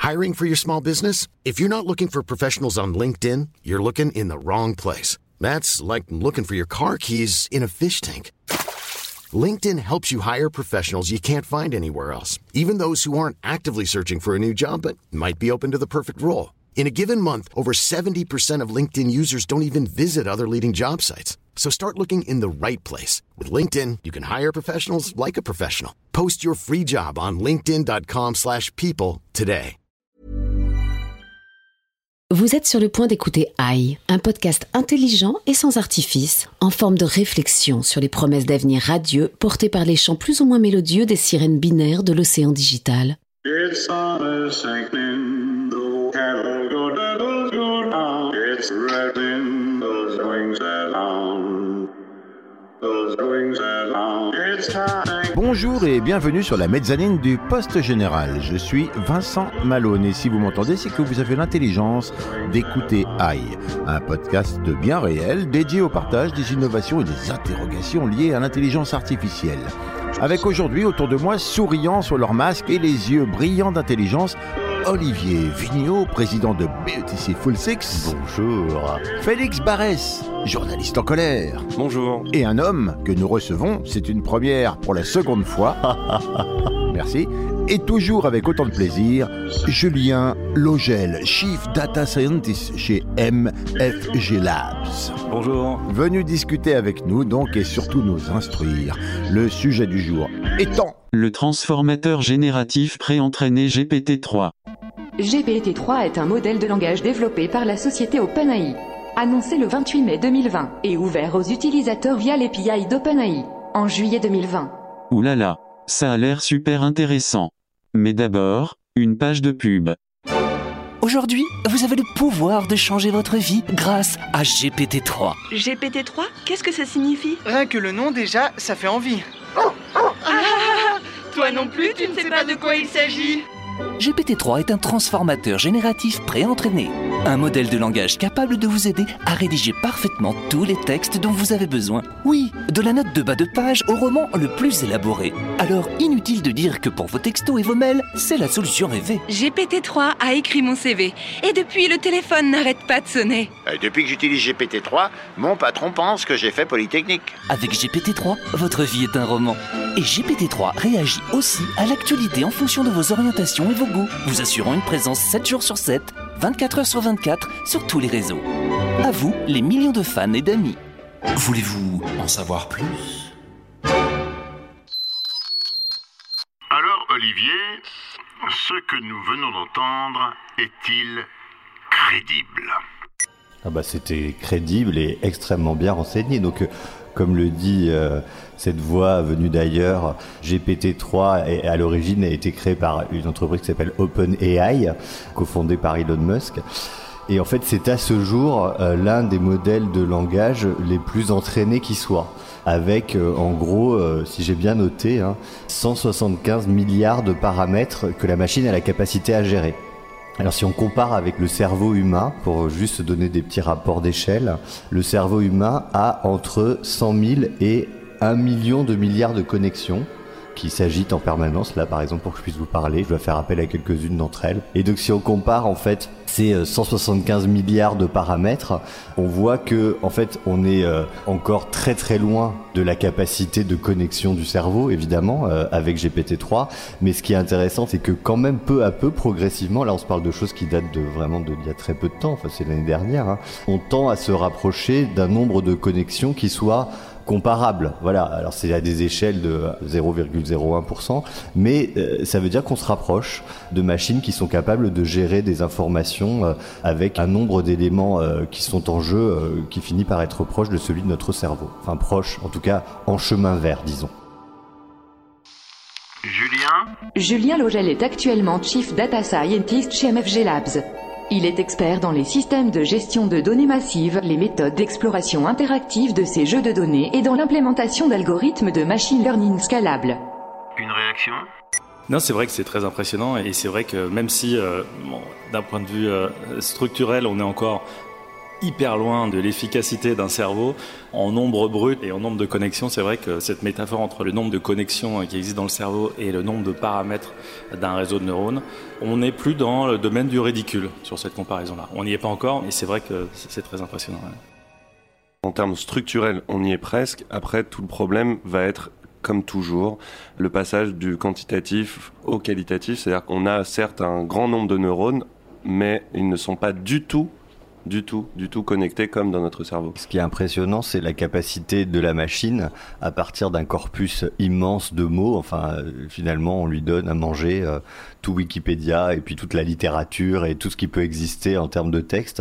Hiring for your small business? If you're not looking for professionals on LinkedIn, you're looking in the wrong place. That's like looking for your car keys in a fish tank. LinkedIn helps you hire professionals you can't find anywhere else, even those who aren't actively searching for a new job but might be open to the perfect role. In a given month, over 70% of LinkedIn users don't even visit other leading job sites. So start looking in the right place. With LinkedIn, you can hire professionals like a professional. Post your free job on linkedin.com/people today. Vous êtes sur le point d'écouter AI, un podcast intelligent et sans artifice, en forme de réflexion sur les promesses d'avenir radieux portées par les chants plus ou moins mélodieux des sirènes binaires de l'océan digital. It's on a sinking, the cattle go down. It's rattling those wings along. Those wings along. It's time. Bonjour et bienvenue sur la mezzanine du Poste Général. Je suis Vincent Malone et si vous m'entendez, c'est que vous avez l'intelligence d'écouter AI, un podcast de bien réel dédié au partage des innovations et des interrogations liées à l'intelligence artificielle. Avec aujourd'hui autour de moi, souriant sur leur masque et les yeux brillants d'intelligence, Olivier Vigneault, président de BETC Full Six. Bonjour. Félix Barès, journaliste en colère. Bonjour. Et un homme que nous recevons, c'est une première pour la seconde fois. Merci. Et toujours avec autant de plaisir, Julien Logel, Chief Data Scientist chez MFG Labs. Bonjour. Venu discuter avec nous donc et surtout nous instruire. Le sujet du jour étant le transformateur génératif pré-entraîné GPT-3. GPT-3 est un modèle de langage développé par la société OpenAI. Annoncé le 28 mai 2020 et ouvert aux utilisateurs via l'API d'OpenAI en juillet 2020. Ouh là là, ça a l'air super intéressant. Mais d'abord, une page de pub. Aujourd'hui, vous avez le pouvoir de changer votre vie grâce à GPT-3. GPT-3 ? Qu'est-ce que ça signifie ? Rien que le nom déjà, ça fait envie. Toi non plus, tu ne sais pas de quoi il s'agit. GPT-3 est un transformateur génératif pré-entraîné. Un modèle de langage capable de vous aider à rédiger parfaitement tous les textes dont vous avez besoin. Oui, de la note de bas de page au roman le plus élaboré. Alors, inutile de dire que pour vos textos et vos mails, c'est la solution rêvée. GPT-3 a écrit mon CV. Et depuis, le téléphone n'arrête pas de sonner. Depuis que j'utilise GPT-3, mon patron pense que j'ai fait Polytechnique. Avec GPT-3, votre vie est un roman. Et GPT-3 réagit aussi à l'actualité en fonction de vos orientations et vos goûts, vous assurant une présence 7 jours sur 7, 24 heures sur 24, sur tous les réseaux. À vous, les millions de fans et d'amis. Voulez-vous en savoir plus ? Alors, Olivier, ce que nous venons d'entendre est-il crédible ? C'était crédible et extrêmement bien renseigné. Donc, comme le dit cette voix venue d'ailleurs, GPT-3 à l'origine a été créé par une entreprise qui s'appelle OpenAI, cofondée par Elon Musk. Et en fait, c'est à ce jour l'un des modèles de langage les plus entraînés qui soit. Avec, en gros, si j'ai bien noté, 175 milliards de paramètres que la machine a la capacité à gérer. Alors si on compare avec le cerveau humain, pour juste donner des petits rapports d'échelle, le cerveau humain a entre 100 000 et 1 million de milliards de connexions qui s'agitent en permanence. Là par exemple, pour que je puisse vous parler, je dois faire appel à quelques-unes d'entre elles. Et donc si on compare en fait ces 175 milliards de paramètres, on voit que en fait on est encore très très loin de la capacité de connexion du cerveau, évidemment, avec GPT-3. Mais ce qui est intéressant, c'est que quand même peu à peu, progressivement, là on se parle de choses qui datent d'il y a très peu de temps, enfin c'est l'année dernière, on tend à se rapprocher d'un nombre de connexions qui soit comparable. Voilà, alors c'est à des échelles de 0,01%, mais ça veut dire qu'on se rapproche de machines qui sont capables de gérer des informations avec un nombre d'éléments qui sont en jeu qui finit par être proche de celui de notre cerveau. Enfin proche, en tout cas en chemin vert, disons. Julien Logel est actuellement Chief Data Scientist chez MFG Labs. Il est expert dans les systèmes de gestion de données massives, les méthodes d'exploration interactive de ces jeux de données et dans l'implémentation d'algorithmes de machine learning scalables. Une réaction ? Non, c'est vrai que c'est très impressionnant et c'est vrai que même si, d'un point de vue structurel, on est encore hyper loin de l'efficacité d'un cerveau en nombre brut et en nombre de connexions. C'est vrai que cette métaphore entre le nombre de connexions qui existent dans le cerveau et le nombre de paramètres d'un réseau de neurones, on n'est plus dans le domaine du ridicule sur cette comparaison-là. On n'y est pas encore, mais c'est vrai que c'est très impressionnant. En termes structurels, on y est presque. Après, tout le problème va être, comme toujours, le passage du quantitatif au qualitatif. C'est-à-dire qu'on a certes un grand nombre de neurones, mais ils ne sont pas du tout connectés comme dans notre cerveau. Ce qui est impressionnant, c'est la capacité de la machine à partir d'un corpus immense de mots. Enfin, finalement, on lui donne à manger tout Wikipédia et puis toute la littérature et tout ce qui peut exister en termes de texte.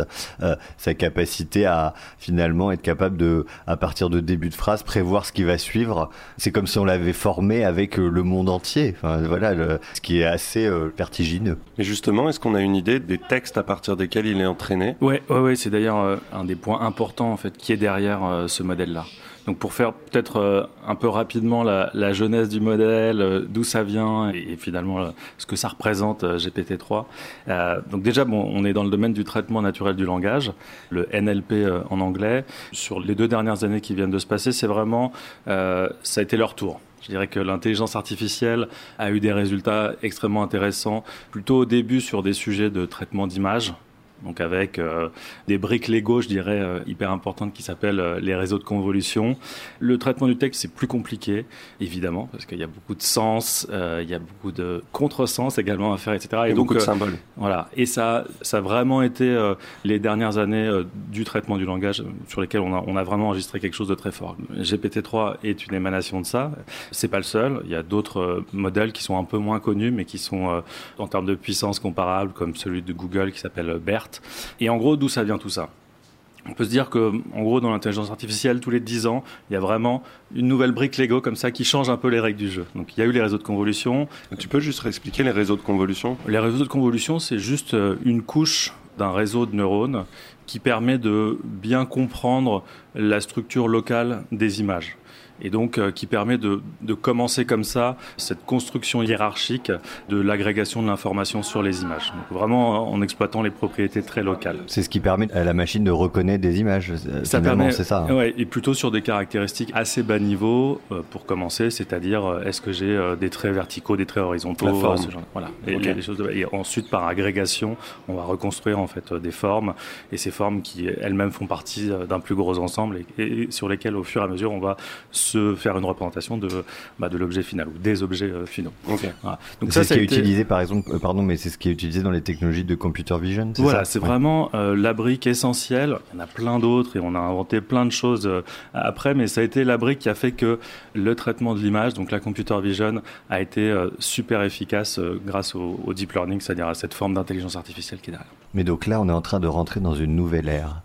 Sa capacité à finalement être capable de, à partir de début de phrase, prévoir ce qui va suivre. C'est comme si on l'avait formé avec le monde entier. Enfin, voilà, ce qui est assez vertigineux. Et justement, est-ce qu'on a une idée des textes à partir desquels il est entraîné ? Oui, c'est d'ailleurs un des points importants en fait qui est derrière ce modèle-là. Donc pour faire peut-être un peu rapidement la genèse du modèle, d'où ça vient et finalement ce que ça représente GPT-3. Donc déjà, on est dans le domaine du traitement naturel du langage, le NLP en anglais. Sur les 2 dernières années qui viennent de se passer, c'est vraiment, ça a été leur tour. Je dirais que l'intelligence artificielle a eu des résultats extrêmement intéressants, plutôt au début sur des sujets de traitement d'images. Donc avec des briques Lego, je dirais, hyper importantes qui s'appellent les réseaux de convolution. Le traitement du texte, c'est plus compliqué, évidemment, parce qu'il y a beaucoup de sens, il y a beaucoup de contresens également à faire, etc. Et donc, beaucoup de symboles. Voilà. Et ça a vraiment été les dernières années du traitement du langage sur lesquelles on a vraiment enregistré quelque chose de très fort. GPT-3 est une émanation de ça. C'est pas le seul. Il y a d'autres modèles qui sont un peu moins connus, mais qui sont en termes de puissance comparables, comme celui de Google qui s'appelle BERT. Et en gros, d'où ça vient tout ça ? On peut se dire que, en gros, dans l'intelligence artificielle, tous les 10 ans, il y a vraiment une nouvelle brique Lego comme ça qui change un peu les règles du jeu. Donc, il y a eu les réseaux de convolution. Tu peux juste réexpliquer les réseaux de convolution ? Les réseaux de convolution, c'est juste une couche d'un réseau de neurones qui permet de bien comprendre la structure locale des images. Et donc qui permet de commencer comme ça cette construction hiérarchique de l'agrégation de l'information sur les images. Donc vraiment en exploitant les propriétés très locales. C'est ce qui permet à la machine de reconnaître des images. Ça permet, c'est ça. Ouais, et plutôt sur des caractéristiques assez bas niveau pour commencer, c'est-à-dire est-ce que j'ai des traits verticaux, des traits horizontaux, la forme. Ce genre, voilà. Okay. Et, des choses et ensuite par agrégation, on va reconstruire en fait des formes et ces formes qui elles-mêmes font partie d'un plus gros ensemble et sur lesquelles au fur et à mesure on va se faire une représentation de l'objet final ou des objets finaux. Okay. Voilà. Donc c'est ce qui est utilisé par exemple, mais c'est ce qui est utilisé dans les technologies de computer vision. Voilà, c'est vraiment la brique essentielle. Il y en a plein d'autres et on a inventé plein de choses après, mais ça a été la brique qui a fait que le traitement de l'image, donc la computer vision, a été super efficace grâce au deep learning, c'est-à-dire à cette forme d'intelligence artificielle qui est derrière. Mais donc là, on est en train de rentrer dans une nouvelle ère.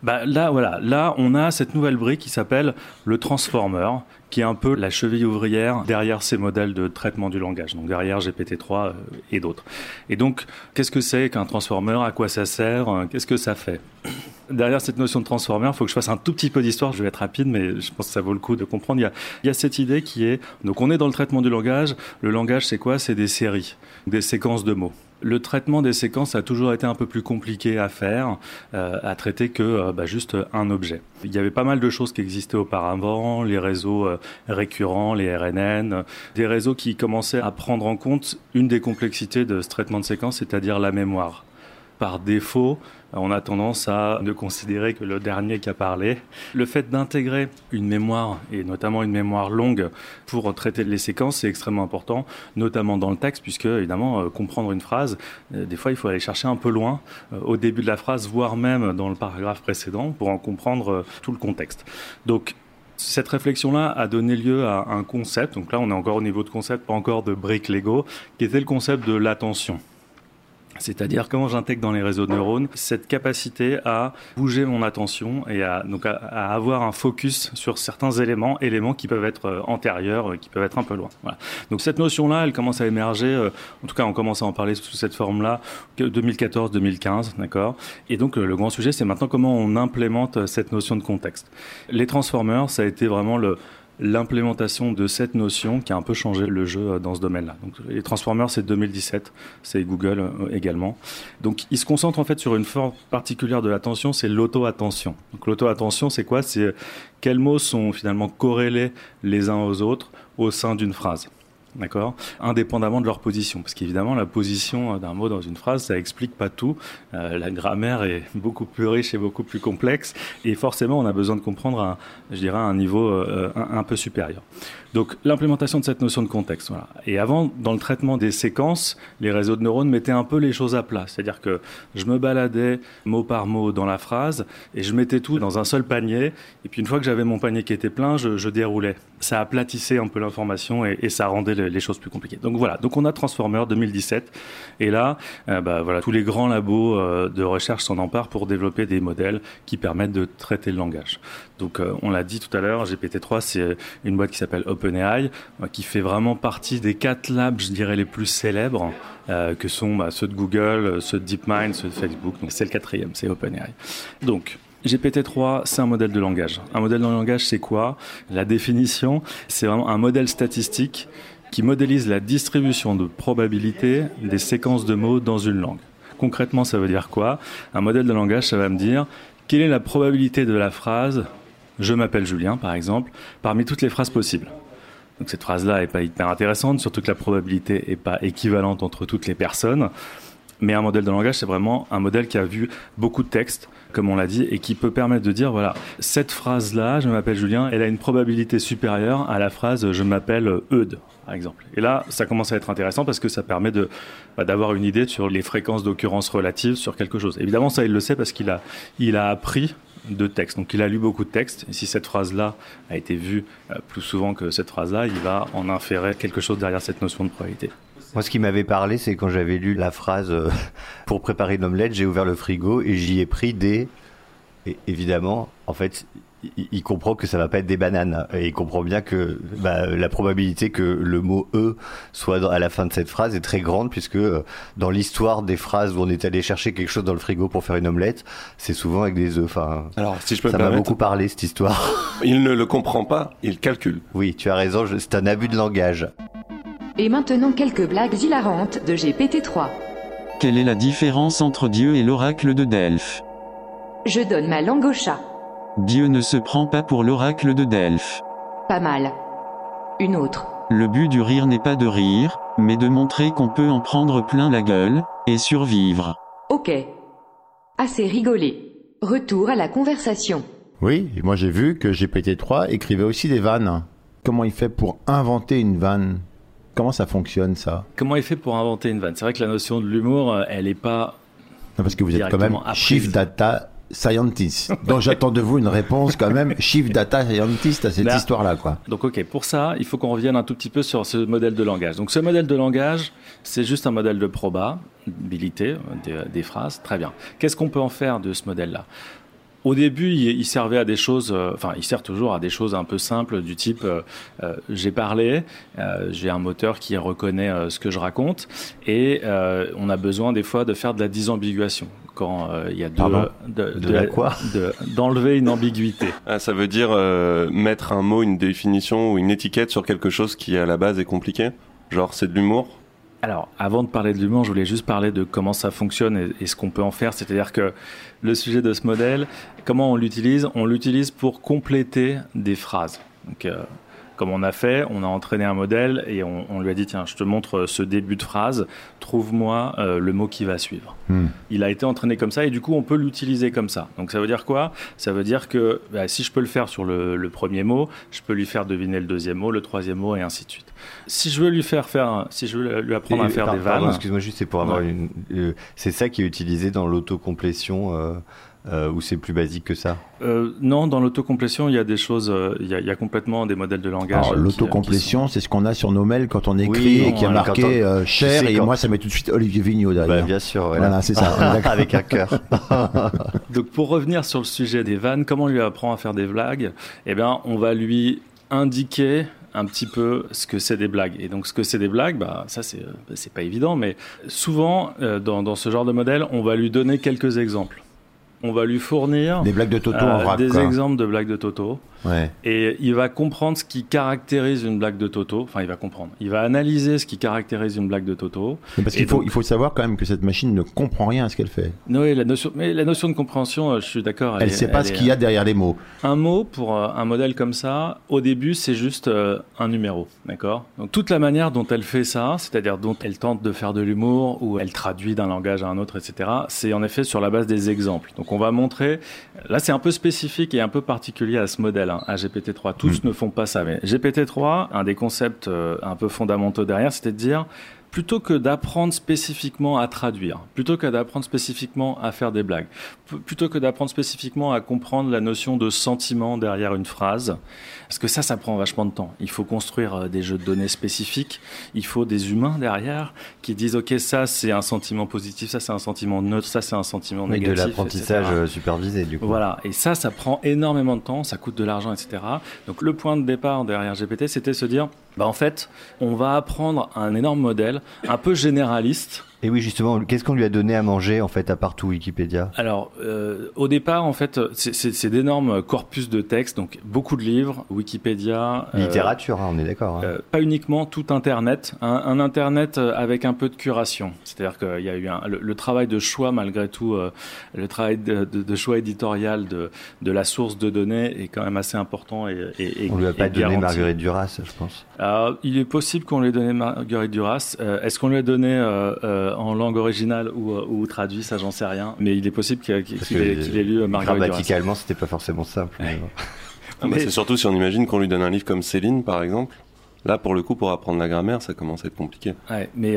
Là, on a cette nouvelle brique qui s'appelle le transformer, qui est un peu la cheville ouvrière derrière ces modèles de traitement du langage, donc derrière GPT-3 et d'autres. Et donc, qu'est-ce que c'est qu'un transformer ? À quoi ça sert ? Qu'est-ce que ça fait ? Derrière cette notion de transformer, il faut que je fasse un tout petit peu d'histoire, je vais être rapide, mais je pense que ça vaut le coup de comprendre. Il y a cette idée qui est, donc on est dans le traitement du langage. Le langage, c'est quoi ? C'est des séries, des séquences de mots. Le traitement des séquences a toujours été un peu plus compliqué à faire, à traiter que juste un objet. Il y avait pas mal de choses qui existaient auparavant, les réseaux récurrents, les RNN, des réseaux qui commençaient à prendre en compte une des complexités de ce traitement de séquences, c'est-à-dire la mémoire. Par défaut, on a tendance à ne considérer que le dernier qui a parlé. Le fait d'intégrer une mémoire, et notamment une mémoire longue, pour traiter les séquences, c'est extrêmement important, notamment dans le texte, puisque, évidemment, comprendre une phrase, des fois, il faut aller chercher un peu loin, au début de la phrase, voire même dans le paragraphe précédent, pour en comprendre tout le contexte. Donc, cette réflexion-là a donné lieu à un concept, donc là, on est encore au niveau de concept, pas encore de briques Lego, qui était le concept de l'attention. C'est-à-dire comment j'intègre dans les réseaux de neurones cette capacité à bouger mon attention et à avoir un focus sur certains éléments qui peuvent être antérieurs, qui peuvent être un peu loin. Voilà. Donc cette notion-là, elle commence à émerger, en tout cas on commence à en parler sous cette forme-là, 2014-2015, d'accord ? Et donc le grand sujet, c'est maintenant comment on implémente cette notion de contexte. Les transformers, ça a été vraiment l'implémentation de cette notion qui a un peu changé le jeu dans ce domaine-là. Donc, les Transformers, c'est 2017, c'est Google également. Donc, ils se concentrent en fait sur une forme particulière de l'attention, c'est l'auto-attention. Donc, l'auto-attention, c'est quoi ? C'est quels mots sont finalement corrélés les uns aux autres au sein d'une phrase. D'accord ? Indépendamment de leur position. Parce qu'évidemment, la position d'un mot dans une phrase, ça explique pas tout. La grammaire est beaucoup plus riche et beaucoup plus complexe. Et forcément, on a besoin de comprendre un niveau un peu supérieur. Donc, l'implémentation de cette notion de contexte. Voilà. Et avant, dans le traitement des séquences, les réseaux de neurones mettaient un peu les choses à plat. C'est-à-dire que je me baladais mot par mot dans la phrase et je mettais tout dans un seul panier. Et puis, une fois que j'avais mon panier qui était plein, je déroulais. Ça aplatissait un peu l'information et ça rendait les choses plus compliquées. Donc voilà. Donc, on a Transformer 2017. Et là, voilà, tous les grands labos de recherche s'en emparent pour développer des modèles qui permettent de traiter le langage. Donc, on l'a dit tout à l'heure, GPT-3, c'est une boîte qui s'appelle OpenAI, qui fait vraiment partie des 4 labs, je dirais, les plus célèbres, que sont ceux de Google, ceux de DeepMind, ceux de Facebook. Donc, c'est le 4e, c'est OpenAI. Donc, GPT-3, c'est un modèle de langage. Un modèle de langage, c'est quoi ? La définition, c'est vraiment un modèle statistique qui modélise la distribution de probabilité des séquences de mots dans une langue. Concrètement, ça veut dire quoi ? Un modèle de langage, ça va me dire quelle est la probabilité de la phrase « Je m'appelle Julien », par exemple, parmi toutes les phrases possibles. Donc cette phrase-là n'est pas hyper intéressante, surtout que la probabilité n'est pas équivalente entre toutes les personnes. Mais un modèle de langage, c'est vraiment un modèle qui a vu beaucoup de textes, comme on l'a dit, et qui peut permettre de dire, voilà, cette phrase-là, je m'appelle Julien, elle a une probabilité supérieure à la phrase je m'appelle Eudes, par exemple. Et là, ça commence à être intéressant parce que ça permet d'avoir une idée sur les fréquences d'occurrence relatives sur quelque chose. Évidemment, ça, il le sait parce qu'il a appris de textes. Donc, il a lu beaucoup de textes. Et si cette phrase-là a été vue plus souvent que cette phrase-là, il va en inférer quelque chose derrière cette notion de probabilité. Moi, ce qui m'avait parlé, c'est quand j'avais lu la phrase pour préparer une omelette, j'ai ouvert le frigo et j'y ai pris des... Et évidemment, en fait, il comprend que ça va pas être des bananes. Et il comprend bien que la probabilité que le mot « e » soit à la fin de cette phrase est très grande, puisque dans l'histoire des phrases où on est allé chercher quelque chose dans le frigo pour faire une omelette, c'est souvent avec des œufs. Enfin, alors, si je peux ça m'a beaucoup parlé, cette histoire. Il ne le comprend pas, il calcule. Oui, tu as raison, c'est un abus de langage. Et maintenant quelques blagues hilarantes de GPT-3. Quelle est la différence entre Dieu et l'oracle de Delphes ? Je donne ma langue au chat. Dieu ne se prend pas pour l'oracle de Delphes. Pas mal. Une autre. Le but du rire n'est pas de rire, mais de montrer qu'on peut en prendre plein la gueule, et survivre. Ok. Assez rigolé. Retour à la conversation. Oui, moi j'ai vu que GPT-3 écrivait aussi des vannes. Comment il fait pour inventer une vanne ? Comment ça fonctionne, ça ? Comment il fait pour inventer une vanne ? C'est vrai que la notion de l'humour, elle n'est pas... Non, parce que vous êtes quand même Chief Data Scientist. Donc j'attends de vous une réponse quand même Chief Data Scientist à cette histoire-là, quoi. Donc ok, pour ça, il faut qu'on revienne un tout petit peu sur ce modèle de langage. Donc ce modèle de langage, c'est juste un modèle de probabilité des phrases. Très bien. Qu'est-ce qu'on peut en faire de ce modèle-là ? Au début, il servait à des choses, il sert toujours à des choses un peu simples du type j'ai parlé, j'ai un moteur qui reconnaît ce que je raconte et on a besoin des fois de faire de la disambiguation quand il y a d'enlever une ambiguïté. Ah, ça veut dire mettre un mot, une définition ou une étiquette sur quelque chose qui à la base est compliqué. Genre c'est de l'humour. Alors, avant de parler de l'humour, je voulais juste parler de comment ça fonctionne et ce qu'on peut en faire. C'est-à-dire que le sujet de ce modèle, comment on l'utilise ? On l'utilise pour compléter des phrases. Donc, comme on a fait, on a entraîné un modèle et on lui a dit, tiens, je te montre ce début de phrase, trouve-moi le mot qui va suivre. Il a été entraîné comme ça et du coup, on peut l'utiliser comme ça. Donc, ça veut dire quoi ? Ça veut dire que si je peux le faire sur le premier mot, je peux lui faire deviner le deuxième mot, le troisième mot et ainsi de suite. Si je veux lui lui apprendre à faire des vannes... Excuse-moi juste, c'est pour avoir c'est ça qui est utilisé dans l'autocomplétion ou c'est plus basique que ça ? Non, dans l'autocomplétion, il y a des choses, il y a complètement des modèles de langage. Alors, l'autocomplétion, c'est ce qu'on a sur nos mails quand on écrit et qui a marqué cher, et moi ça met tout de suite Olivier Vignot derrière. Bien sûr, voilà c'est ça. Avec un cœur. Donc pour revenir sur le sujet des vannes, comment on lui apprend à faire des blagues ? Eh bien, on va lui indiquer un petit peu ce que c'est des blagues. Et donc, ce que c'est des blagues, ça, c'est pas évident, mais souvent, dans ce genre de modèle, on va lui donner quelques exemples. On va lui fournir des blagues de Toto en vrac, des exemples de blagues de Toto. Ouais. Et il va comprendre ce qui caractérise une blague de Toto. Enfin, il va comprendre. Il va analyser ce qui caractérise une blague de Toto. Mais parce qu'il faut savoir quand même que cette machine ne comprend rien à ce qu'elle fait. Oui, la notion de compréhension, je suis d'accord. Elle ne sait pas ce qu'il y a derrière les mots. Un mot pour un modèle comme ça, au début, c'est juste un numéro, d'accord ? Donc toute la manière dont elle fait ça, c'est-à-dire dont elle tente de faire de l'humour, ou elle traduit d'un langage à un autre, etc., c'est en effet sur la base des exemples. Donc on va montrer, là c'est un peu spécifique et un peu particulier à ce modèle, à GPT-3. Tous ne font pas ça, mais GPT-3, un des concepts un peu fondamentaux derrière, c'était de dire, plutôt que d'apprendre spécifiquement à traduire, plutôt que d'apprendre spécifiquement à faire des blagues, plutôt que d'apprendre spécifiquement à comprendre la notion de sentiment derrière une phrase, parce que ça prend vachement de temps. Il faut construire des jeux de données spécifiques, il faut des humains derrière qui disent ok, ça c'est un sentiment positif, ça c'est un sentiment neutre, ça c'est un sentiment négatif. De l'apprentissage supervisé du coup. Voilà, et ça prend énormément de temps, ça coûte de l'argent, etc. Donc le point de départ derrière GPT, c'était de se dire, en fait, on va apprendre un énorme modèle, un peu généraliste. Et oui, justement, qu'est-ce qu'on lui a donné à manger, en fait, à part tout Wikipédia ? Alors, au départ, en fait, c'est d'énormes corpus de textes, donc beaucoup de livres, Wikipédia... littérature, on est d'accord. Pas uniquement tout Internet, un Internet avec un peu de curation. C'est-à-dire qu'il y a eu le travail de choix, malgré tout, le travail de choix éditorial de la source de données est quand même assez important. On lui a pas donné Marguerite Duras, je pense. Alors, il est possible qu'on lui ait donné Marguerite Duras. Est-ce qu'on lui a donné... en langue originale ou traduit, ça j'en sais rien, mais il est possible qu'il ait lu Marguerite Duras. Grammaticalement, c'était pas forcément simple. Mais c'est surtout si on imagine qu'on lui donne un livre comme Céline, par exemple. Là, pour le coup, pour apprendre la grammaire, ça commence à être compliqué. Ouais, mais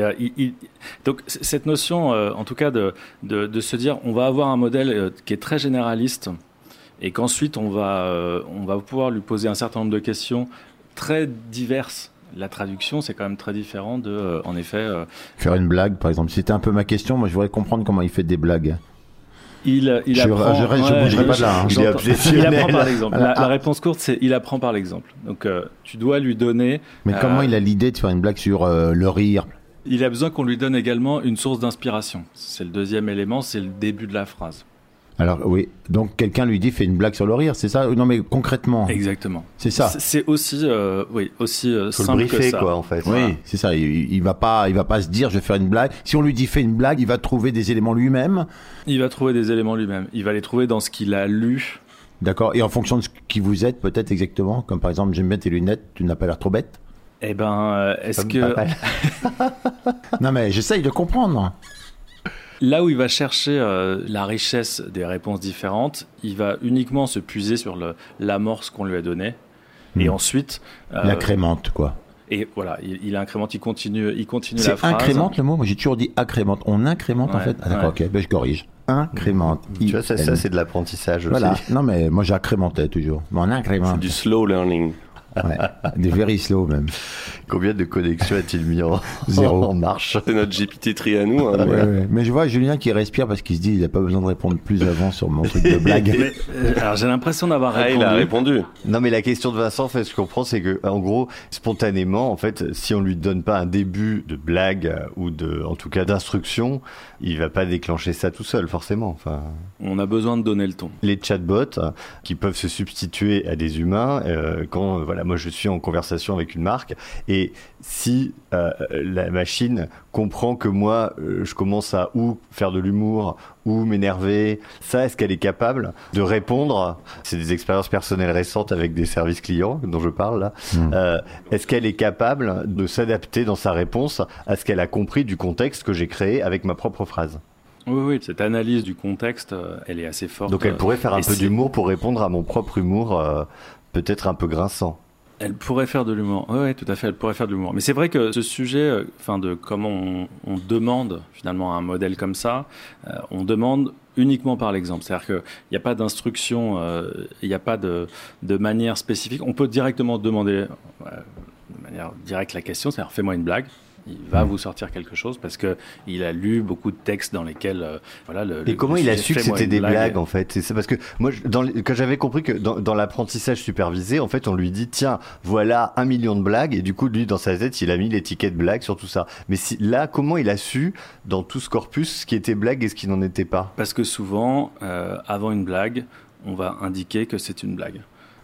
donc cette notion, en tout cas, de se dire, on va avoir un modèle qui est très généraliste, et qu'ensuite on va pouvoir lui poser un certain nombre de questions très diverses. La traduction, c'est quand même très différent de, en effet... Faire une blague, par exemple. C'était un peu ma question. Moi, je voudrais comprendre comment il fait des blagues. Il apprend... Je bougerai pas de là. Hein. Il apprend par l'exemple. La réponse courte, c'est il apprend par l'exemple. Donc, tu dois lui donner... Mais comment il a l'idée de faire une blague sur le rire ? Il a besoin qu'on lui donne également une source d'inspiration. C'est le deuxième élément, c'est le début de la phrase. Alors oui, donc quelqu'un lui dit fais une blague sur le rire, c'est ça ? Non mais concrètement. Exactement. C'est ça. C'est aussi simple briefer, que ça. Quoi, en fait. Oui, voilà. C'est ça. Il va pas se dire je vais faire une blague. Si on lui dit fais une blague, il va trouver des éléments lui-même. Il va trouver des éléments lui-même. Il va les trouver dans ce qu'il a lu. D'accord. Et en fonction de ce qui vous êtes, peut-être exactement. Comme par exemple, j'aime bien tes lunettes. Tu n'as pas l'air trop bête. Eh ben, est-ce que Non mais j'essaye de comprendre. Là où il va chercher la richesse des réponses différentes, il va uniquement se puiser sur l'amorce qu'on lui a donnée. Et ensuite... il incrémente, quoi. Et voilà, il incrémente, il continue la phrase. C'est incrémente le mot ? Moi j'ai toujours dit accrémente. On incrémente en fait. Ah, d'accord, ok, je corrige. Incrémente. Tu vois, ça c'est de l'apprentissage aussi. Voilà, non mais moi j'accrémentais toujours. On incrémente. C'est du slow learning. Ouais, des very slow même. Combien de connexions a-t-il mis en marche ? C'est notre GPT-3 à nous. Hein, ouais. Mais je vois Julien qui respire parce qu'il se dit il n'a pas besoin de répondre plus avant sur mon truc de blague. Alors j'ai l'impression d'avoir répondu. Il a répondu. Non mais la question de Vincent, en fait, ce que je comprends, c'est que en gros, spontanément, en fait, si on lui donne pas un début de blague ou en tout cas d'instruction, il va pas déclencher ça tout seul, forcément. Enfin, on a besoin de donner le ton. Les chatbots qui peuvent se substituer à des humains quand moi je suis en conversation avec une marque et si la machine comprend que moi je commence à ou faire de l'humour ou m'énerver, ça est-ce qu'elle est capable de répondre ? C'est des expériences personnelles récentes avec des services clients dont je parle là. Est-ce qu'elle est capable de s'adapter dans sa réponse à ce qu'elle a compris du contexte que j'ai créé avec ma propre phrase ? Oui, cette analyse du contexte, elle est assez forte. Donc elle pourrait faire un peu d'humour pour répondre à mon propre humour, peut-être un peu grinçant. Elle pourrait faire de l'humour. Oui, tout à fait, elle pourrait faire de l'humour. Mais c'est vrai que ce sujet, de comment on demande finalement un modèle comme ça, on demande uniquement par l'exemple. C'est-à-dire qu'il n'y a pas d'instruction, il n'y a pas de manière spécifique. On peut directement demander de manière directe la question, c'est-à-dire fais-moi une blague. Il va vous sortir quelque chose parce que il a lu beaucoup de textes dans lesquels Et comment il a su que c'était des blagues en fait ? C'est parce que moi quand j'avais compris que dans l'apprentissage supervisé en fait on lui dit tiens voilà 1 million de blagues et du coup lui dans sa tête il a mis l'étiquette blague sur tout ça. Mais là comment il a su dans tout ce corpus ce qui était blague et ce qui n'en était pas ? Parce que souvent avant une blague on va indiquer que c'est une blague.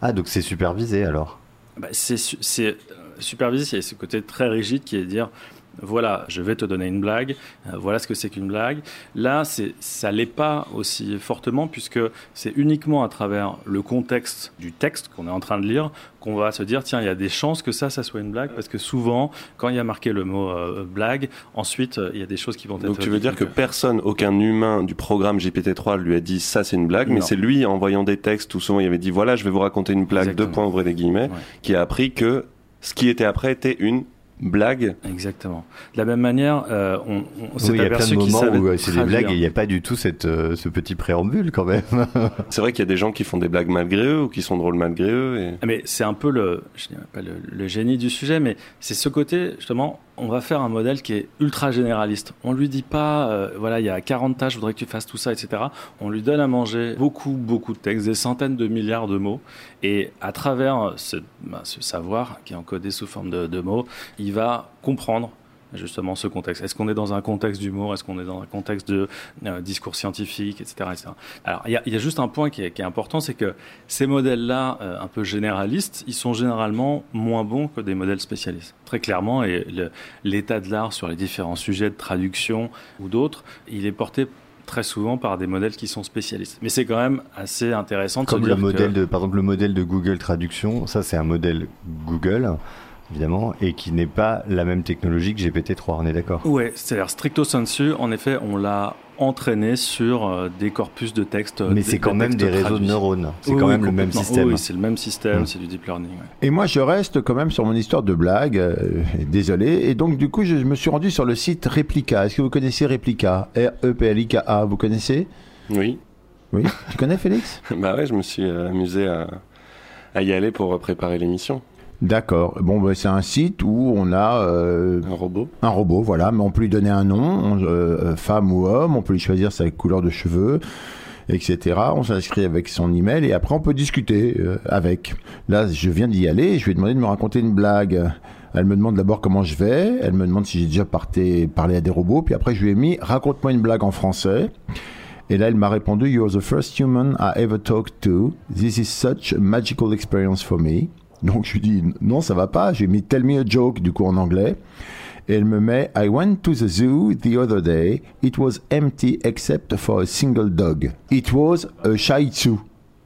Ah, donc c'est supervisé alors? C'est supervisé, c'est ce côté très rigide qui est de dire voilà, je vais te donner une blague, voilà ce que c'est qu'une blague. Là, ça l'est pas aussi fortement puisque c'est uniquement à travers le contexte du texte qu'on est en train de lire qu'on va se dire tiens, il y a des chances que ça soit une blague parce que souvent, quand il y a marqué le mot blague, ensuite, il y a des choses qui vont être... Donc tu veux dire que personne, aucun humain du programme GPT-3 lui a dit ça c'est une blague, mais c'est lui, en voyant des textes où souvent il avait dit voilà, je vais vous raconter une blague, deux points, ouvrez des guillemets, qui a appris que ce qui était après était une blague. Exactement. De la même manière, on s'est Il y aperçu a plein de moments où c'est des blagues et il n'y a pas du tout ce petit préambule quand même. C'est vrai qu'il y a des gens qui font des blagues malgré eux ou qui sont drôles malgré eux. Mais c'est un peu je dirais pas le génie du sujet, mais c'est ce côté, justement, on va faire un modèle qui est ultra généraliste. On lui dit pas, voilà, il y a 40 tâches, je voudrais que tu fasses tout ça, etc. On lui donne à manger beaucoup de textes, des centaines de milliards de mots. Et à travers ce savoir qui est encodé sous forme de mots, il va comprendre justement ce contexte. Est-ce qu'on est dans un contexte d'humour? Est-ce qu'on est dans un contexte de discours scientifique, etc., etc. Alors, il y a juste un point qui est important, c'est que ces modèles-là, un peu généralistes, ils sont généralement moins bons que des modèles spécialistes. Très clairement, et l'état de l'art sur les différents sujets de traduction ou d'autres, il est porté très souvent par des modèles qui sont spécialistes. Mais c'est quand même assez intéressant de Comme se dire par exemple, le modèle de Google Traduction, ça c'est un modèle Google, évidemment, et qui n'est pas la même technologie que GPT-3, on est d'accord? Ouais, c'est-à-dire stricto sensu, en effet, on l'a entraîné sur des corpus de textes. Mais c'est quand même des réseaux de neurones, c'est quand même le même système. Oui, c'est le même système, c'est du deep learning. Ouais. Et moi, je reste quand même sur mon histoire de blague, désolé, et donc du coup, je me suis rendu sur le site Replika. Est-ce que vous connaissez Replika? R-E-P-L-I-K-A, vous connaissez? Oui. Oui, tu connais Félix? Bah ouais, je me suis amusé à y aller pour préparer l'émission. D'accord. Bon, bah, c'est un site où on a un robot. Un robot, voilà. Mais on peut lui donner un nom, femme ou homme. On peut lui choisir sa couleur de cheveux, etc. On s'inscrit avec son email et après on peut discuter avec. Là, je viens d'y aller. Je lui ai demandé de me raconter une blague. Elle me demande d'abord comment je vais. Elle me demande si j'ai déjà parlé à des robots. Puis après, je lui ai mis raconte-moi une blague en français. Et là, elle m'a répondu You're the first human I ever talked to. This is such a magical experience for me. Donc je lui dis non, ça va pas. J'ai mis Tell me a joke du coup en anglais. Et elle me met I went to the zoo the other day. It was empty except for a single dog. It was a Shih Tzu.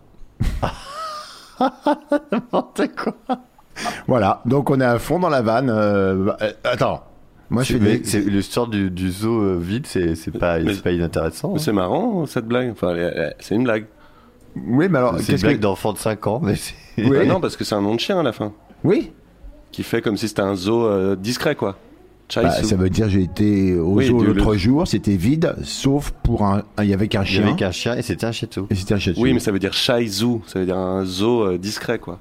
N'importe quoi. Voilà. Donc on est à fond dans la vanne. Attends. Moi je fais l'histoire du zoo vide. C'est pas inintéressant. C'est marrant cette blague. Enfin, c'est une blague. Oui, mais alors c'est une blague d'enfant de 5 ans, mais oui. Bah non, parce que c'est un nom de chien à la fin. Oui. Qui fait comme si c'était un zoo discret, quoi. Bah, ça veut dire j'ai été au zoo l'autre jour, c'était vide, sauf pour il y avait qu'un chien. Il y avait qu'un chien et c'était un Shih Tzu. Oui, mais ça veut dire Shih Tzu, ça veut dire un zoo discret, quoi.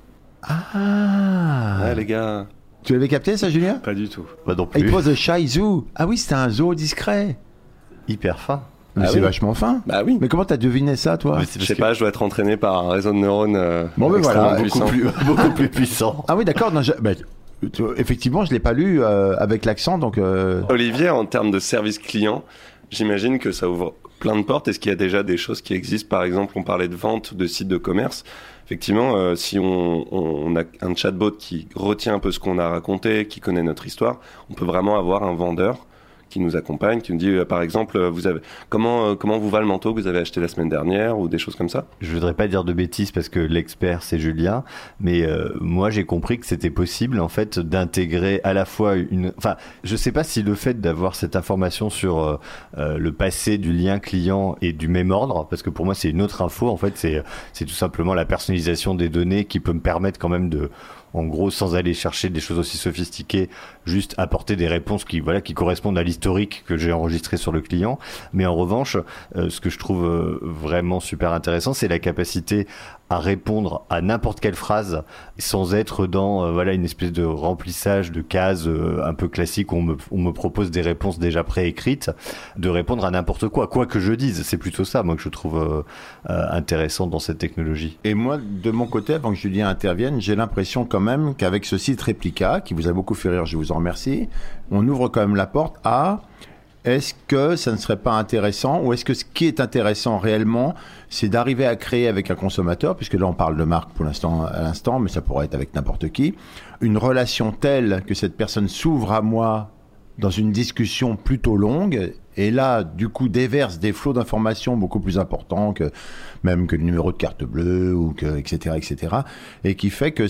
Ah. Ouais, les gars. Tu l'avais capté ça, Julien? Pas du tout. Pas non plus. It was a Shih Tzu. Ah oui, c'était un zoo discret. Hyper fin. Mais c'est vachement fin. Bah oui. Mais comment t'as deviné ça, toi? Je sais pas, je dois être entraîné par un réseau de neurones bon, ben voilà, beaucoup plus puissant. Ah oui, d'accord. Effectivement, je l'ai pas lu avec l'accent, donc. Olivier, en termes de service client, j'imagine que ça ouvre plein de portes. Est-ce qu'il y a déjà des choses qui existent? Par exemple, on parlait de vente de sites de commerce. Effectivement, si on a un chatbot qui retient un peu ce qu'on a raconté, qui connaît notre histoire, on peut vraiment avoir un vendeur qui nous accompagne, qui nous dit par exemple comment vous va le manteau que vous avez acheté la semaine dernière ou des choses comme ça. Je voudrais pas dire de bêtises parce que l'expert c'est Julien, mais moi j'ai compris que c'était possible en fait d'intégrer à la fois je sais pas si le fait d'avoir cette information sur le passé du lien client est du même ordre, parce que pour moi c'est une autre info en fait, c'est tout simplement la personnalisation des données qui peut me permettre quand même de, en gros, sans aller chercher des choses aussi sophistiquées, juste apporter des réponses qui correspondent à l'historique que j'ai enregistré sur le client. Mais en revanche, ce que je trouve vraiment super intéressant, c'est la capacité à répondre à n'importe quelle phrase sans être dans une espèce de remplissage de cases un peu classique où on me propose des réponses déjà préécrites, de répondre à n'importe quoi que je dise. C'est plutôt ça, moi, que je trouve intéressant dans cette technologie. Et moi, de mon côté, avant que Julien intervienne, j'ai l'impression quand même qu'avec ce site Replika, qui vous a beaucoup fait rire, je vous en remercie, on ouvre quand même la porte à est-ce que ça ne serait pas intéressant, ou est-ce que ce qui est intéressant réellement, c'est d'arriver à créer avec un consommateur, puisque là on parle de marque pour l'instant, mais ça pourrait être avec n'importe qui, une relation telle que cette personne s'ouvre à moi dans une discussion plutôt longue, et là, du coup, déverse des flots d'informations beaucoup plus importants que même que le numéro de carte bleue, ou que, etc., et qui fait que,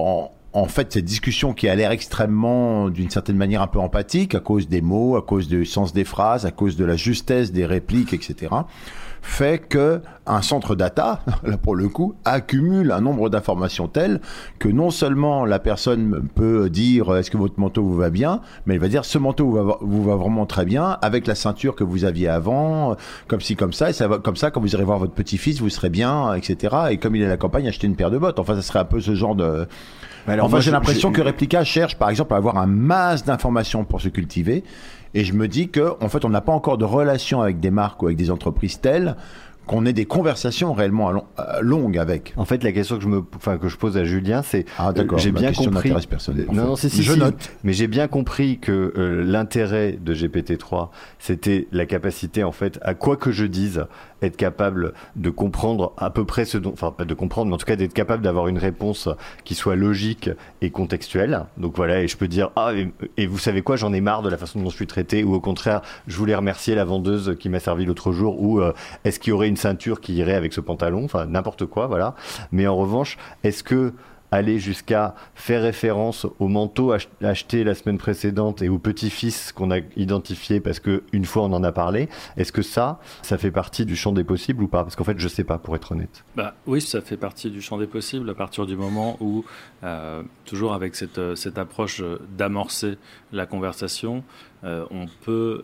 en fait, cette discussion qui a l'air extrêmement, d'une certaine manière, un peu empathique, à cause des mots, à cause du sens des phrases, à cause de la justesse des répliques, etc., fait que un centre data, là pour le coup, accumule un nombre d'informations tel que non seulement la personne peut dire est-ce que votre manteau vous va bien, mais elle va dire ce manteau vous va vraiment très bien avec la ceinture que vous aviez avant, comme ci comme ça, et ça va comme ça quand vous irez voir votre petit-fils vous serez bien, etc. Et comme il est à la campagne, achetez une paire de bottes. Enfin, ça serait un peu ce genre de. Alors, enfin, j'ai l'impression que Replica cherche, par exemple, à avoir un masse d'informations pour se cultiver. Et je me dis que, en fait, on n'a pas encore de relation avec des marques ou avec des entreprises telles qu'on ait des conversations réellement longues avec. En fait, la question que je pose à Julien, c'est d'accord, j'ai bien question compris. N'intéresse personne. Non, je note. Mais j'ai bien compris que l'intérêt de GPT-3, c'était la capacité, en fait, à quoi que je dise, être capable de comprendre à peu près enfin pas de comprendre, mais en tout cas d'être capable d'avoir une réponse qui soit logique et contextuelle. Donc voilà, et je peux dire et vous savez quoi, j'en ai marre de la façon dont je suis traité, ou au contraire, je voulais remercier la vendeuse qui m'a servi l'autre jour, ou est-ce qu'il y aurait une ceinture qui irait avec ce pantalon, enfin n'importe quoi, voilà. Mais en revanche, est-ce que aller jusqu'à faire référence au manteau acheté la semaine précédente et au petit-fils qu'on a identifié parce qu'une fois on en a parlé, est-ce que ça fait partie du champ des possibles ou pas? Parce qu'en fait, je sais pas, pour être honnête. Oui, ça fait partie du champ des possibles à partir du moment où, toujours avec cette approche d'amorcer la conversation, on peut,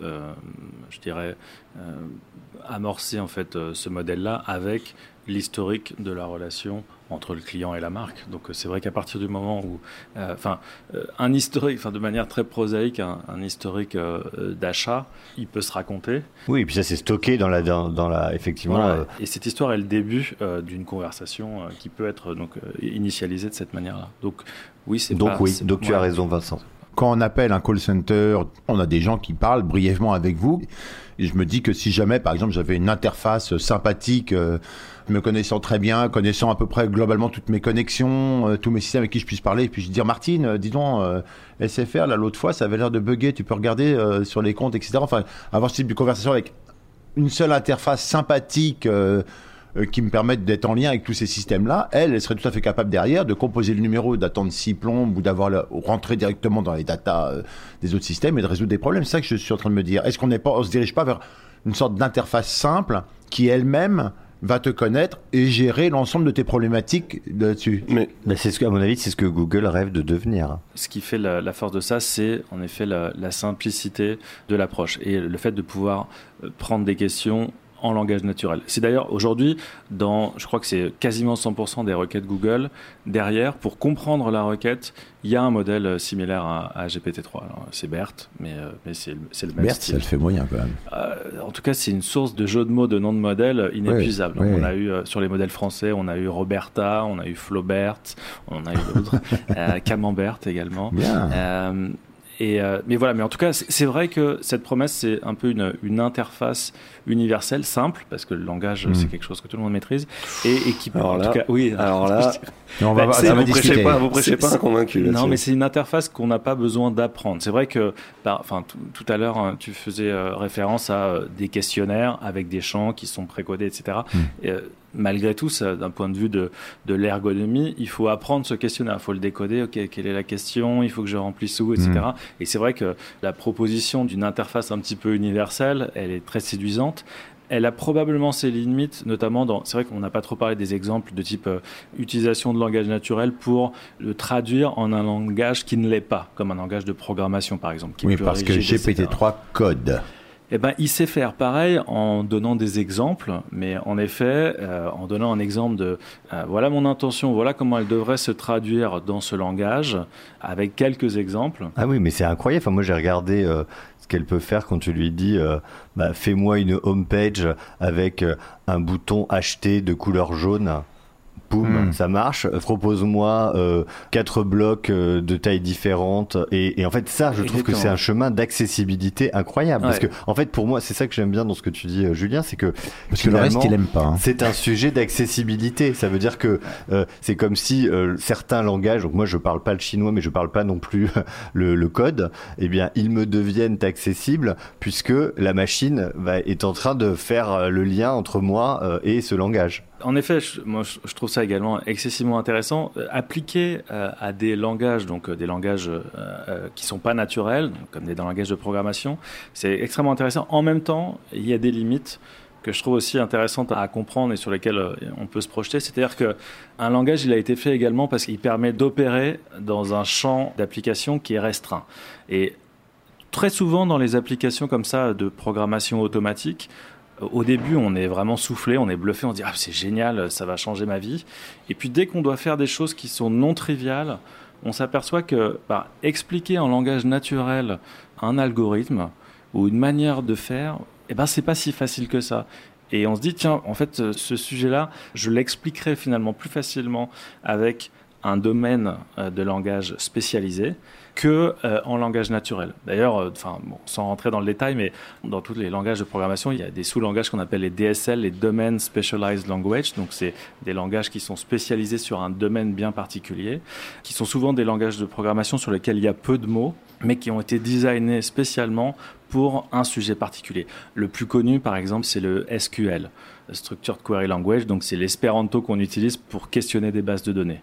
je dirais, amorcer en fait ce modèle-là avec l'historique de la relation entre le client et la marque. Donc c'est vrai qu'à partir du moment où, un historique, de manière très prosaïque, un historique d'achat, il peut se raconter. Oui, et puis ça c'est stocké dans la effectivement. Voilà. Et cette histoire est le début d'une conversation qui peut être donc initialisée de cette manière-là. Donc oui, c'est donc pas, oui. Donc tu as raison, Vincent. Quand on appelle un call center, on a des gens qui parlent brièvement avec vous. Et je me dis que si jamais, par exemple, j'avais une interface sympathique, me connaissant très bien, connaissant à peu près globalement toutes mes connexions, tous mes systèmes avec qui je puisse parler, et puis je dire Martine, dis donc, SFR, là l'autre fois, ça avait l'air de bugger, tu peux regarder sur les comptes, etc. Enfin, avoir ce type de conversation avec une seule interface sympathique qui me permettent d'être en lien avec tous ces systèmes-là, elle serait tout à fait capable derrière de composer le numéro, d'attendre 6 plombes ou rentrer directement dans les datas des autres systèmes et de résoudre des problèmes. C'est ça que je suis en train de me dire. Est-ce qu'on se dirige pas vers une sorte d'interface simple qui elle-même va te connaître et gérer l'ensemble de tes problématiques là-dessus? Mais c'est à mon avis, c'est ce que Google rêve de devenir. Ce qui fait la force de ça, c'est en effet la simplicité de l'approche et le fait de pouvoir prendre des questions en langage naturel. C'est d'ailleurs aujourd'hui, je crois que c'est quasiment 100% des requêtes Google, derrière, pour comprendre la requête, il y a un modèle similaire à GPT-3. Alors, c'est BERT, mais c'est le même BERT, style. Ça le fait moyen quand même. En tout cas, c'est une source de jeux de mots, de noms de modèles inépuisable. Oui, on a eu, sur les modèles français, on a eu Roberta, on a eu Flaubert, on a eu d'autres, Camembert également. Bien. Mais voilà, mais en tout cas, c'est vrai que cette promesse, c'est un peu une interface universelle, simple, parce que le langage, c'est quelque chose que tout le monde maîtrise, et qui peut, en tout cas, oui. Alors là, vous prêchez pas un convaincu. Non, mais c'est une interface qu'on n'a pas besoin d'apprendre. C'est vrai que, tout à l'heure, tu faisais référence à des questionnaires avec des champs qui sont précodés, etc. Malgré tout, d'un point de vue de l'ergonomie, il faut apprendre ce questionnaire, il faut le décoder, quelle est la question, il faut que je remplisse où, etc. Et c'est vrai que la proposition d'une interface un petit peu universelle, elle est très séduisante. Elle a probablement ses limites, notamment c'est vrai qu'on n'a pas trop parlé des exemples de type utilisation de langage naturel pour le traduire en un langage qui ne l'est pas, comme un langage de programmation par exemple. Oui, parce que GPT-3 code. Il sait faire pareil en donnant des exemples, mais en effet, en donnant un exemple de voilà mon intention, voilà comment elle devrait se traduire dans ce langage, avec quelques exemples. Ah oui, mais c'est incroyable. Enfin, moi, j'ai regardé ce qu'elle peut faire quand tu lui dis fais-moi une homepage avec un bouton acheter de couleur jaune. boum, ça marche. Propose-moi 4 blocs de tailles différentes. Et en fait, ça, je trouve que c'est un chemin d'accessibilité incroyable. Parce que, en fait, pour moi, c'est ça que j'aime bien dans ce que tu dis, Julien, c'est que parce que le reste, il aime pas. Hein. C'est un sujet d'accessibilité. Ça veut dire que c'est comme si certains langages, donc moi, je parle pas le chinois, mais je parle pas non plus le code, eh bien, ils me deviennent accessibles puisque la machine est en train de faire le lien entre moi et ce langage. En effet, je trouve ça également excessivement intéressant. Appliqué à des langages, donc des langages qui sont pas naturels, comme des langages de programmation, c'est extrêmement intéressant. En même temps, il y a des limites que je trouve aussi intéressantes à comprendre et sur lesquelles on peut se projeter. C'est-à-dire qu'un langage, il a été fait également parce qu'il permet d'opérer dans un champ d'application qui est restreint. Et très souvent, dans les applications comme ça de programmation automatique, au début, on est vraiment soufflé, on est bluffé, on se dit « Ah, c'est génial, ça va changer ma vie ». Et puis, dès qu'on doit faire des choses qui sont non triviales, on s'aperçoit que expliquer en langage naturel un algorithme ou une manière de faire, c'est pas si facile que ça. Et on se dit « Tiens, en fait, ce sujet-là, je l'expliquerai finalement plus facilement avec un domaine de langage spécialisé que en langage naturel. D'ailleurs, sans rentrer dans le détail, mais dans tous les langages de programmation, il y a des sous-langages qu'on appelle les DSL, les Domain Specialized Language. Donc, c'est des langages qui sont spécialisés sur un domaine bien particulier, qui sont souvent des langages de programmation sur lesquels il y a peu de mots, mais qui ont été designés spécialement pour un sujet particulier. Le plus connu, par exemple, c'est le SQL, Structured Query Language. Donc, c'est l'espéranto qu'on utilise pour questionner des bases de données.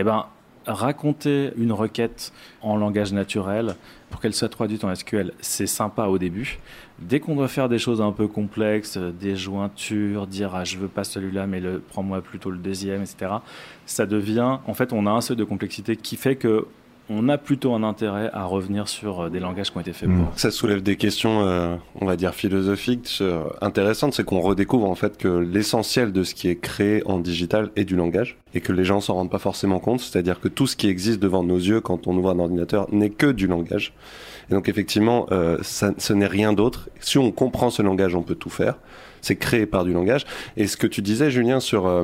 Raconter une requête en langage naturel pour qu'elle soit traduite en SQL, c'est sympa au début. Dès qu'on doit faire des choses un peu complexes, des jointures, dire je veux pas celui-là mais prends-moi plutôt le deuxième, etc. Ça devient, en fait, on a un seuil de complexité qui fait que on a plutôt un intérêt à revenir sur des langages qui ont été faits pour. Ça soulève des questions, on va dire philosophiques, intéressantes. C'est qu'on redécouvre en fait que l'essentiel de ce qui est créé en digital est du langage et que les gens s'en rendent pas forcément compte. C'est-à-dire que tout ce qui existe devant nos yeux quand on ouvre un ordinateur n'est que du langage. Et donc effectivement, ce n'est rien d'autre. Si on comprend ce langage, on peut tout faire. C'est créé par du langage. Et ce que tu disais, Julien,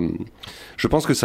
je pense que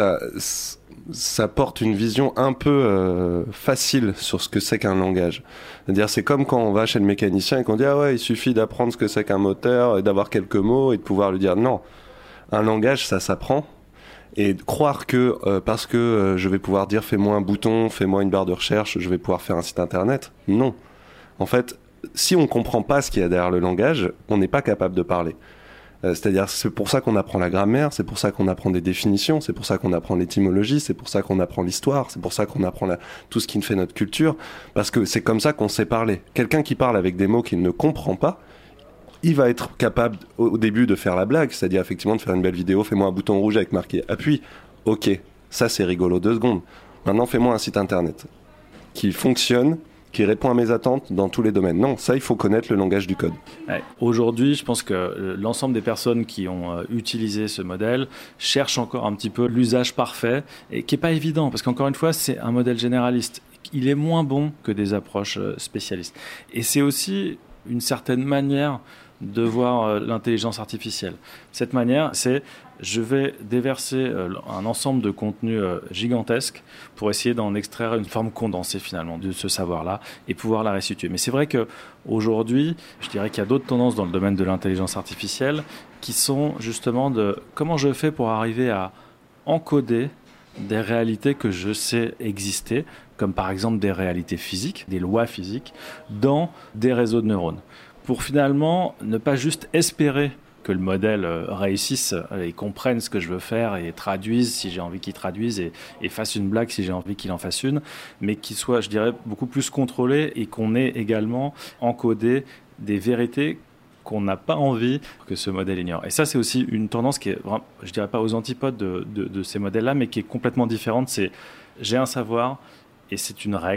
ça porte une vision un peu facile sur ce que c'est qu'un langage. C'est-à-dire, c'est comme quand on va chez le mécanicien et qu'on dit « Ah ouais, il suffit d'apprendre ce que c'est qu'un moteur et d'avoir quelques mots et de pouvoir lui dire « Non, un langage, ça s'apprend. » Et croire que parce que je vais pouvoir dire « Fais-moi un bouton, fais-moi une barre de recherche, je vais pouvoir faire un site internet. » Non. En fait, si on comprend pas ce qu'il y a derrière le langage, on n'est pas capable de parler. C'est-à-dire, c'est pour ça qu'on apprend la grammaire, c'est pour ça qu'on apprend des définitions, c'est pour ça qu'on apprend l'étymologie, c'est pour ça qu'on apprend l'histoire, c'est pour ça qu'on apprend tout ce qui fait notre culture, parce que c'est comme ça qu'on sait parler. Quelqu'un qui parle avec des mots qu'il ne comprend pas, il va être capable au début de faire la blague, c'est-à-dire effectivement de faire une belle vidéo, fais-moi un bouton rouge avec marqué appuie. Ok, ça c'est rigolo, 2 secondes. Maintenant fais-moi un site internet qui fonctionne, qui répond à mes attentes dans tous les domaines. Non, ça, il faut connaître le langage du code. Ouais. Aujourd'hui, je pense que l'ensemble des personnes qui ont utilisé ce modèle cherchent encore un petit peu l'usage parfait, et qui n'est pas évident, parce qu'encore une fois, c'est un modèle généraliste. Il est moins bon que des approches spécialistes. Et c'est aussi une certaine manière de voir l'intelligence artificielle. Cette manière, c'est je vais déverser un ensemble de contenus gigantesques pour essayer d'en extraire une forme condensée finalement de ce savoir-là et pouvoir la restituer. Mais c'est vrai qu'aujourd'hui, je dirais qu'il y a d'autres tendances dans le domaine de l'intelligence artificielle qui sont justement de comment je fais pour arriver à encoder des réalités que je sais exister, comme par exemple des réalités physiques, des lois physiques, dans des réseaux de neurones. Pour finalement ne pas juste espérer que le modèle réussisse et comprenne ce que je veux faire et traduise si j'ai envie qu'il traduise et fasse une blague si j'ai envie qu'il en fasse une, mais qu'il soit, je dirais, beaucoup plus contrôlé et qu'on ait également encodé des vérités qu'on n'a pas envie que ce modèle ignore. Et ça, c'est aussi une tendance qui est, je dirais pas aux antipodes de ces modèles-là, mais qui est complètement différente. C'est j'ai un savoir et c'est une règle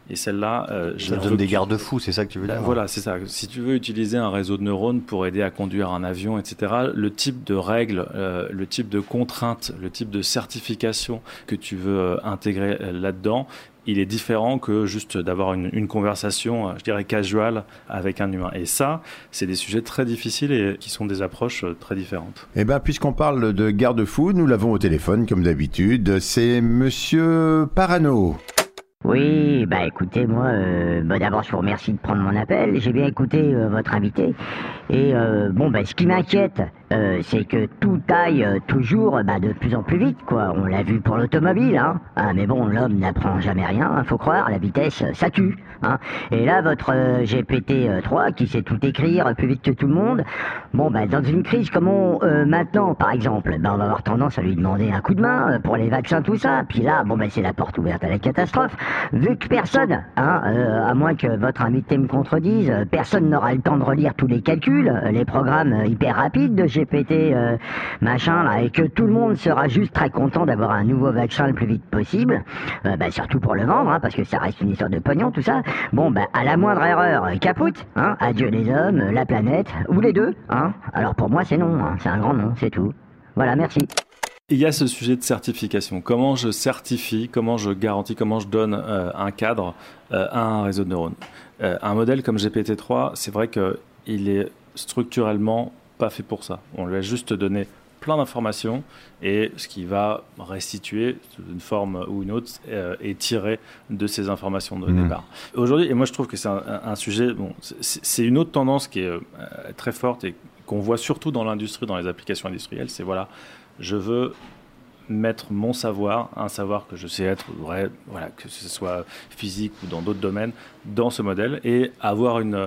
Et celle-là, ça donne des garde-fous, c'est ça que tu veux dire? Voilà, c'est ça. Si tu veux utiliser un réseau de neurones pour aider à conduire un avion, etc., le type de règles, le type de contraintes, le type de certification que tu veux intégrer là-dedans, il est différent que juste d'avoir une conversation, je dirais, casual avec un humain. Et ça, c'est des sujets très difficiles et qui sont des approches très différentes. Eh bien, puisqu'on parle de garde-fous, nous l'avons au téléphone, comme d'habitude. C'est Monsieur Parano. Oui, écoutez, moi, d'abord je vous remercie de prendre mon appel, j'ai bien écouté votre invité, et ce qui m'inquiète, c'est que tout aille toujours de plus en plus vite, quoi. On l'a vu pour l'automobile, hein. Ah, mais bon, l'homme n'apprend jamais rien, hein, faut croire, la vitesse, ça tue, hein. Et là, votre GPT-3, qui sait tout écrire plus vite que tout le monde, dans une crise comme maintenant, par exemple, on va avoir tendance à lui demander un coup de main pour les vaccins, tout ça, puis là, c'est la porte ouverte à la catastrophe. Vu que personne, à moins que votre invité me contredise, personne n'aura le temps de relire tous les calculs, les programmes hyper rapides de GPT et que tout le monde sera juste très content d'avoir un nouveau vaccin le plus vite possible, surtout pour le vendre, parce que ça reste une histoire de pognon, tout ça. À la moindre erreur, capoute, adieu les hommes, la planète, ou les deux, Alors pour moi c'est non, c'est un grand non, c'est tout. Voilà, merci. Il y a ce sujet de certification. Comment je certifie, comment je garantis, comment je donne un cadre à un réseau de neurones. Un modèle comme GPT-3, c'est vrai qu'il est structurellement pas fait pour ça. On lui a juste donné plein d'informations et ce qu'il va restituer sous une forme ou une autre est tiré de ces informations de départ. Aujourd'hui, et moi je trouve que c'est un sujet, c'est une autre tendance qui est très forte et qu'on voit surtout dans l'industrie, dans les applications industrielles, c'est je veux mettre mon savoir, un savoir que je sais être vrai, que ce soit physique ou dans d'autres domaines, dans ce modèle et avoir une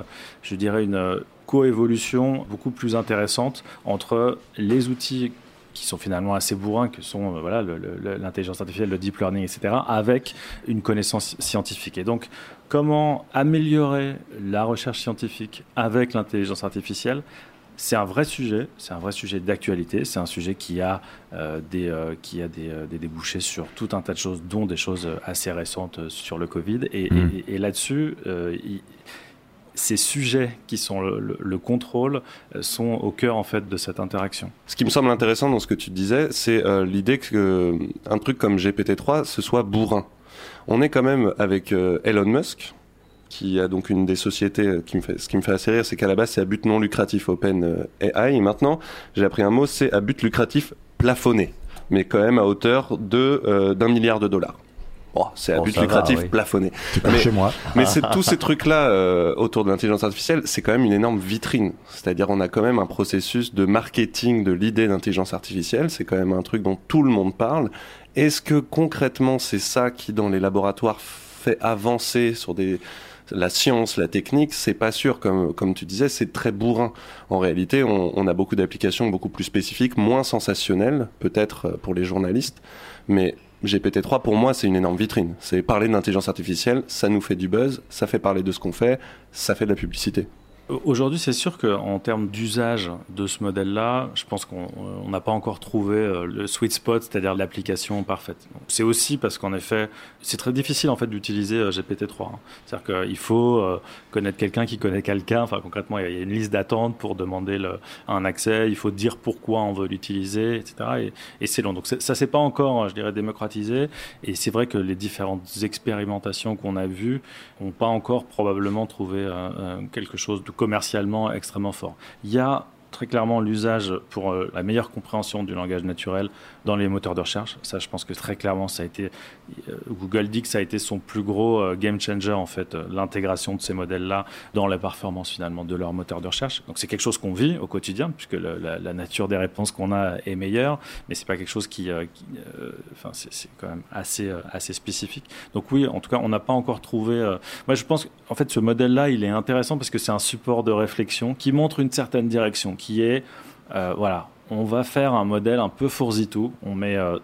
coévolution beaucoup plus intéressante entre les outils qui sont finalement assez bourrins, que sont l'intelligence artificielle, le deep learning, etc., avec une connaissance scientifique. Et donc, comment améliorer la recherche scientifique avec l'intelligence artificielle ? C'est un vrai sujet d'actualité, c'est un sujet qui a des débouchés sur tout un tas de choses, dont des choses assez récentes sur le Covid. Et là-dessus, ces sujets qui sont le contrôle sont au cœur en fait de cette interaction. Ce qui me semble intéressant dans ce que tu disais, c'est l'idée qu'un truc comme GPT-3, ce soit bourrin. On est quand même avec Elon Musk, qui a donc une des sociétés ce qui me fait assez rire, c'est qu'à la base c'est à but non lucratif, OpenAI. Maintenant, j'ai appris un mot, c'est à but lucratif plafonné, mais quand même à hauteur d'1 milliard $. C'est à but lucratif plafonné. C'est pas chez moi. Mais tous ces trucs-là autour de l'intelligence artificielle, c'est quand même une énorme vitrine. C'est-à-dire, on a quand même un processus de marketing de l'idée d'intelligence artificielle. C'est quand même un truc dont tout le monde parle. Est-ce que concrètement, c'est ça qui, dans les laboratoires, fait avancer sur la science, la technique? C'est pas sûr, comme tu disais, c'est très bourrin. En réalité, on a beaucoup d'applications beaucoup plus spécifiques, moins sensationnelles, peut-être pour les journalistes, mais GPT-3, pour moi, c'est une énorme vitrine. C'est parler de l'intelligence artificielle, ça nous fait du buzz, ça fait parler de ce qu'on fait, ça fait de la publicité. Aujourd'hui, c'est sûr qu'en termes d'usage de ce modèle-là, je pense qu'on n'a pas encore trouvé le sweet spot, c'est-à-dire l'application parfaite. Donc, c'est aussi parce qu'en effet, c'est très difficile en fait d'utiliser GPT-3. C'est-à-dire qu'il faut connaître quelqu'un qui connaît quelqu'un. Enfin, concrètement, il y a une liste d'attente pour demander un accès. Il faut dire pourquoi on veut l'utiliser, etc. Et c'est long. Donc ça, c'est pas encore, je dirais, démocratisé. Et c'est vrai que les différentes expérimentations qu'on a vues n'ont pas encore probablement trouvé quelque chose de commercialement extrêmement fort. Il y a très clairement l'usage pour la meilleure compréhension du langage naturel dans les moteurs de recherche. Ça, je pense que très clairement, ça a été Google dit que ça a été son plus gros game changer en fait, l'intégration de ces modèles-là dans la performance finalement de leur moteur de recherche. Donc c'est quelque chose qu'on vit au quotidien puisque la nature des réponses qu'on a est meilleure, mais c'est pas quelque chose c'est quand même assez spécifique. Donc oui, en tout cas, on n'a pas encore trouvé. Moi, je pense qu'en fait, ce modèle-là, il est intéressant parce que c'est un support de réflexion qui montre une certaine direction, qui est on va faire un modèle un peu fourre-tout. On met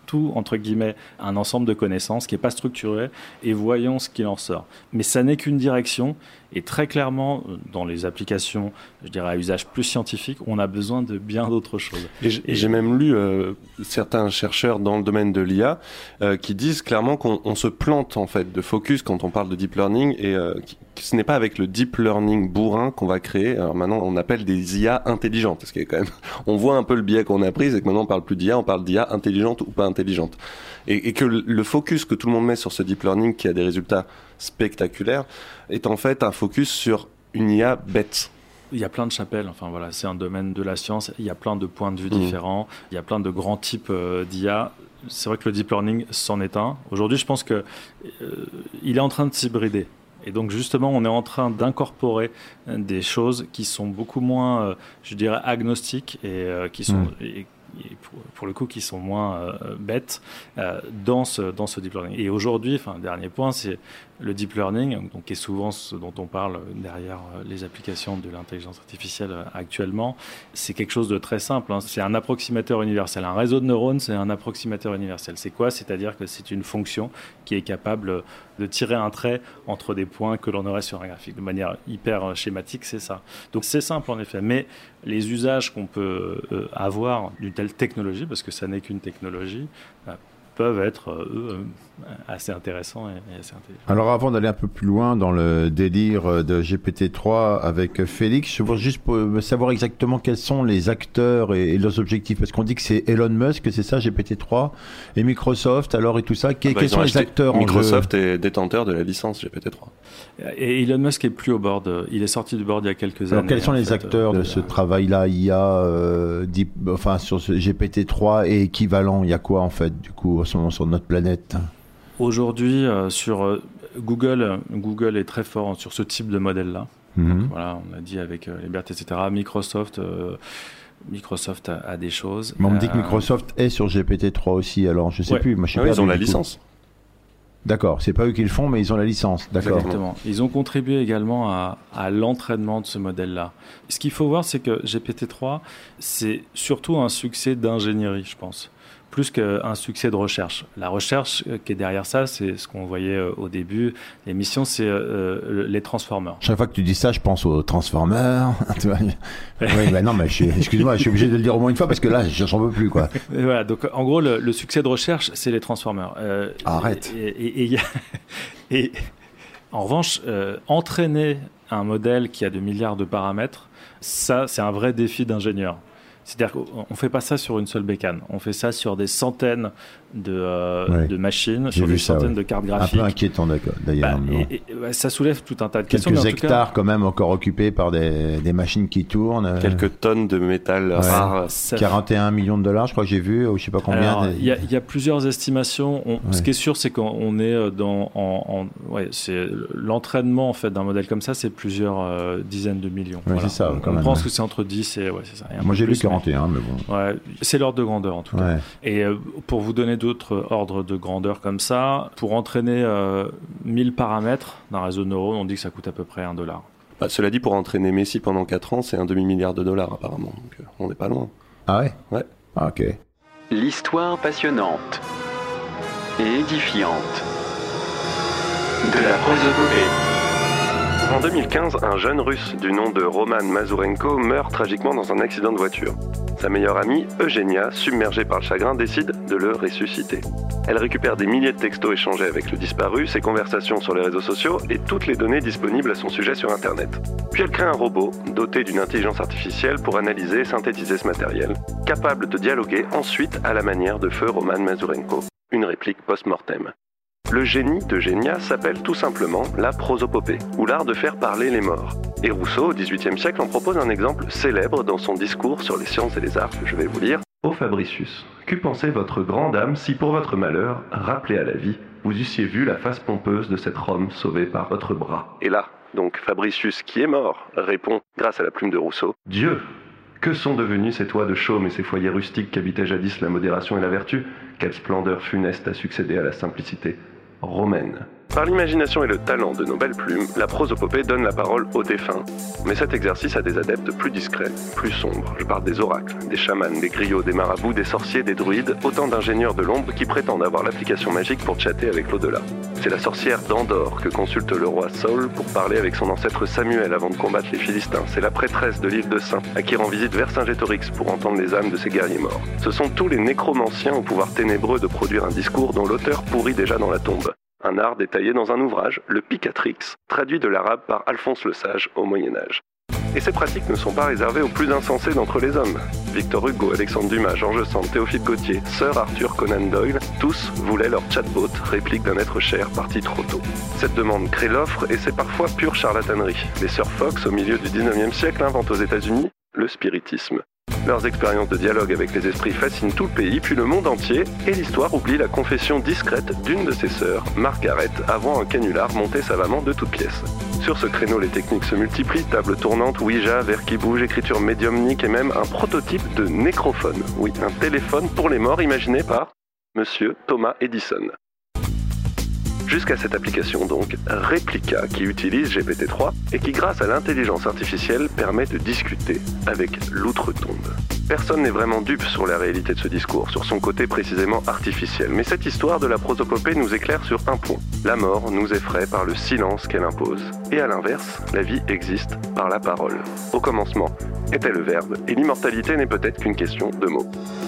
tout, entre guillemets, un ensemble de connaissances qui n'est pas structuré et voyons ce qu'il en sort. Mais ça n'est qu'une direction et très clairement, dans les applications, je dirais à usage plus scientifique, on a besoin de bien d'autres choses. Et j'ai même lu certains chercheurs dans le domaine de l'IA qui disent clairement qu'on se plante en fait de focus quand on parle de deep learning et ce n'est pas avec le deep learning bourrin qu'on va créer. Alors maintenant, on appelle des IA intelligentes. Parce qu'il y a quand même, on voit un peu le biais qu'on a pris, c'est que maintenant on parle plus d'IA, on parle d'IA intelligente ou pas intelligente. Et que le focus que tout le monde met sur ce deep learning qui a des résultats spectaculaires est en fait un focus sur une IA bête. Il y a plein de chapelles, enfin voilà, c'est un domaine de la science, il y a plein de points de vue différents, il y a plein de grands types d'IA. C'est vrai que le deep learning c'en est un. Aujourd'hui, je pense que il est en train de s'hybrider. Et donc justement, on est en train d'incorporer des choses qui sont beaucoup moins, je dirais, agnostiques et qui sont... Et pour le coup, qui sont moins bêtes dans ce deep learning. Et aujourd'hui, dernier point, c'est le deep learning, donc, qui est souvent ce dont on parle derrière les applications de l'intelligence artificielle actuellement. C'est quelque chose de très simple, hein. C'est un approximateur universel. Un réseau de neurones, c'est un approximateur universel. C'est quoi ? C'est-à-dire que c'est une fonction qui est capable de tirer un trait entre des points que l'on aurait sur un graphique. De manière hyper schématique, c'est ça. Donc c'est simple en effet, mais les usages qu'on peut avoir d'une telle technologie, parce que ça n'est qu'une technologie, peuvent être assez intéressants et assez intelligents. Alors avant d'aller un peu plus loin dans le délire de GPT-3 avec Félix, je veux juste savoir exactement quels sont les acteurs et leurs objectifs, parce qu'on dit que c'est Elon Musk, c'est ça, GPT-3, et Microsoft, alors et tout ça, quels sont les acteurs Microsoft est détenteur de la licence GPT-3. Et Elon Musk est plus au board, il est sorti du board il y a quelques années. Quels sont les acteurs de ce travail-là, IA, sur ce GPT-3 et équivalent, il y a quoi en fait, du coup, en ce moment sur notre planète ? Aujourd'hui, sur Google est très fort sur ce type de modèle-là. Donc, voilà, on l'a dit avec les BERT, etc. Microsoft a des choses. Mais on me dit que Microsoft est sur GPT-3 aussi, alors je sais plus. Moi, je sais pas, ils ont la licence. D'accord, c'est pas eux qui le font, mais ils ont la licence. D'accord. Exactement. Ils ont contribué également à l'entraînement de ce modèle-là. Ce qu'il faut voir, c'est que GPT-3, c'est surtout un succès d'ingénierie, je pense, plus qu'un succès de recherche. La recherche qui est derrière ça, c'est ce qu'on voyait au début. L'émission, c'est les Transformers. Chaque fois que tu dis ça, je pense aux Transformers. Oui, non, mais excuse-moi, je suis obligé de le dire au moins une fois parce que là, j'en peux plus, quoi. Et voilà, donc en gros, le succès de recherche, c'est les Transformers. Arrête. Et en revanche, entraîner un modèle qui a de milliards de paramètres, ça, c'est un vrai défi d'ingénieur. C'est-à-dire qu'on ne fait pas ça sur une seule bécane. On fait ça sur des centaines de machines, sur des centaines de cartes graphiques. Un peu inquiétant, d'ailleurs. Ça soulève tout un tas de questions. Quelques hectares quand même encore occupés par des machines qui tournent. Quelques tonnes de métal rare. 41 millions de dollars, je crois que j'ai vu, ou je ne sais pas combien. Il y a plusieurs estimations. Ce qui est sûr, c'est qu'on est c'est l'entraînement en fait, d'un modèle comme ça, c'est plusieurs dizaines de millions. Ouais, voilà. C'est ça, on pense que c'est entre 10 et... Ouais, c'est ça. Moi, j'ai lu 41, mais bon. Ouais, c'est l'ordre de grandeur, en tout cas. Et pour vous donner d'autres ordres de grandeur comme ça, pour entraîner 1000 paramètres d'un réseau de neurones, on dit que ça coûte à peu près $1. Cela dit, pour entraîner Messi pendant 4 ans, c'est $1 demi-milliard apparemment. Donc on n'est pas loin. Ah ouais ? Ouais. Ah, ok. L'histoire passionnante et édifiante de la prosopopée. En 2015, un jeune russe du nom de Roman Mazurenko meurt tragiquement dans un accident de voiture. Sa meilleure amie, Eugenia, submergée par le chagrin, décide de le ressusciter. Elle récupère des milliers de textos échangés avec le disparu, ses conversations sur les réseaux sociaux et toutes les données disponibles à son sujet sur Internet. Puis elle crée un robot doté d'une intelligence artificielle pour analyser et synthétiser ce matériel, capable de dialoguer ensuite à la manière de feu Roman Mazurenko. Une réplique post-mortem. Le génie d'Eugenia s'appelle tout simplement la prosopopée, ou l'art de faire parler les morts. Et Rousseau, au XVIIIe siècle, en propose un exemple célèbre dans son discours sur les sciences et les arts que je vais vous lire. Ô Fabricius, qu'eût pensé votre grande âme si pour votre malheur, rappelé à la vie, vous eussiez vu la face pompeuse de cet Rome sauvé par votre bras. Et là, donc Fabricius, qui est mort, répond, grâce à la plume de Rousseau, Dieu, que sont devenus ces toits de chaume et ces foyers rustiques qu'habitaient jadis la modération et la vertu? Quelle splendeur funeste a succédé à la simplicité romaine. Par l'imagination et le talent de nos belles plumes, la prosopopée donne la parole aux défunts. Mais cet exercice a des adeptes plus discrets, plus sombres. Je parle des oracles, des chamans, des griots, des marabouts, des sorciers, des druides, autant d'ingénieurs de l'ombre qui prétendent avoir l'application magique pour chatter avec l'au-delà. C'est la sorcière d'Andorre que consulte le roi Saul pour parler avec son ancêtre Samuel avant de combattre les Philistins. C'est la prêtresse de l'île de Saint à qui rend visite Vercingétorix pour entendre les âmes de ses guerriers morts. Ce sont tous les nécromanciens au pouvoir ténébreux de produire un discours dont l'auteur pourrit déjà dans la tombe. Un art détaillé dans un ouvrage, le Picatrix, traduit de l'arabe par Alphonse le Sage au Moyen-Âge. Et ces pratiques ne sont pas réservées aux plus insensés d'entre les hommes. Victor Hugo, Alexandre Dumas, Georges Sand, Théophile Gautier, Sir Arthur Conan Doyle, tous voulaient leur chatbot, réplique d'un être cher parti trop tôt. Cette demande crée l'offre et c'est parfois pure charlatanerie. Les Sir Fox, au milieu du 19e siècle, inventent aux États-Unis le spiritisme. Leurs expériences de dialogue avec les esprits fascinent tout le pays, puis le monde entier, et l'histoire oublie la confession discrète d'une de ses sœurs, Margaret, avant un canular monté savamment de toutes pièces. Sur ce créneau, les techniques se multiplient, table tournante, Ouija, verre qui bouge, écriture médiumnique et même un prototype de nécrophone. Oui, un téléphone pour les morts imaginé par Monsieur Thomas Edison. Jusqu'à cette application donc, Replica, qui utilise GPT-3 et qui grâce à l'intelligence artificielle permet de discuter avec l'outre-tombe. Personne n'est vraiment dupe sur la réalité de ce discours, sur son côté précisément artificiel, mais cette histoire de la prosopopée nous éclaire sur un point. La mort nous effraie par le silence qu'elle impose. Et à l'inverse, la vie existe par la parole. Au commencement était le verbe, et l'immortalité n'est peut-être qu'une question de mots.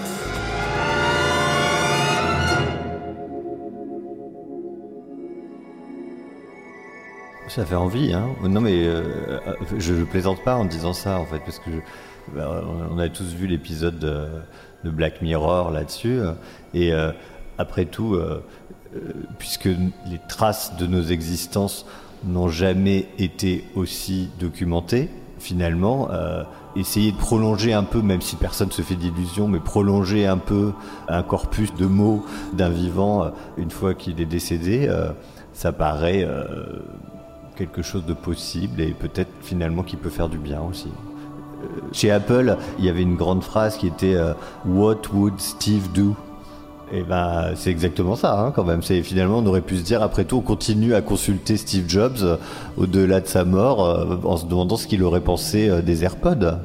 Ça fait envie, hein. Non mais je plaisante pas en disant ça en fait, parce que on a tous vu l'épisode de Black Mirror là-dessus, et après tout, puisque les traces de nos existences n'ont jamais été aussi documentées, finalement, essayer de prolonger un peu, même si personne se fait d'illusions, mais prolonger un peu un corpus de mots d'un vivant une fois qu'il est décédé, ça paraît quelque chose de possible et peut-être finalement qui peut faire du bien aussi. Chez Apple, il y avait une grande phrase qui était What would Steve do? Et ben c'est exactement ça, hein, quand même. C'est finalement, on aurait pu se dire, après tout, on continue à consulter Steve Jobs au-delà de sa mort en se demandant ce qu'il aurait pensé des AirPods.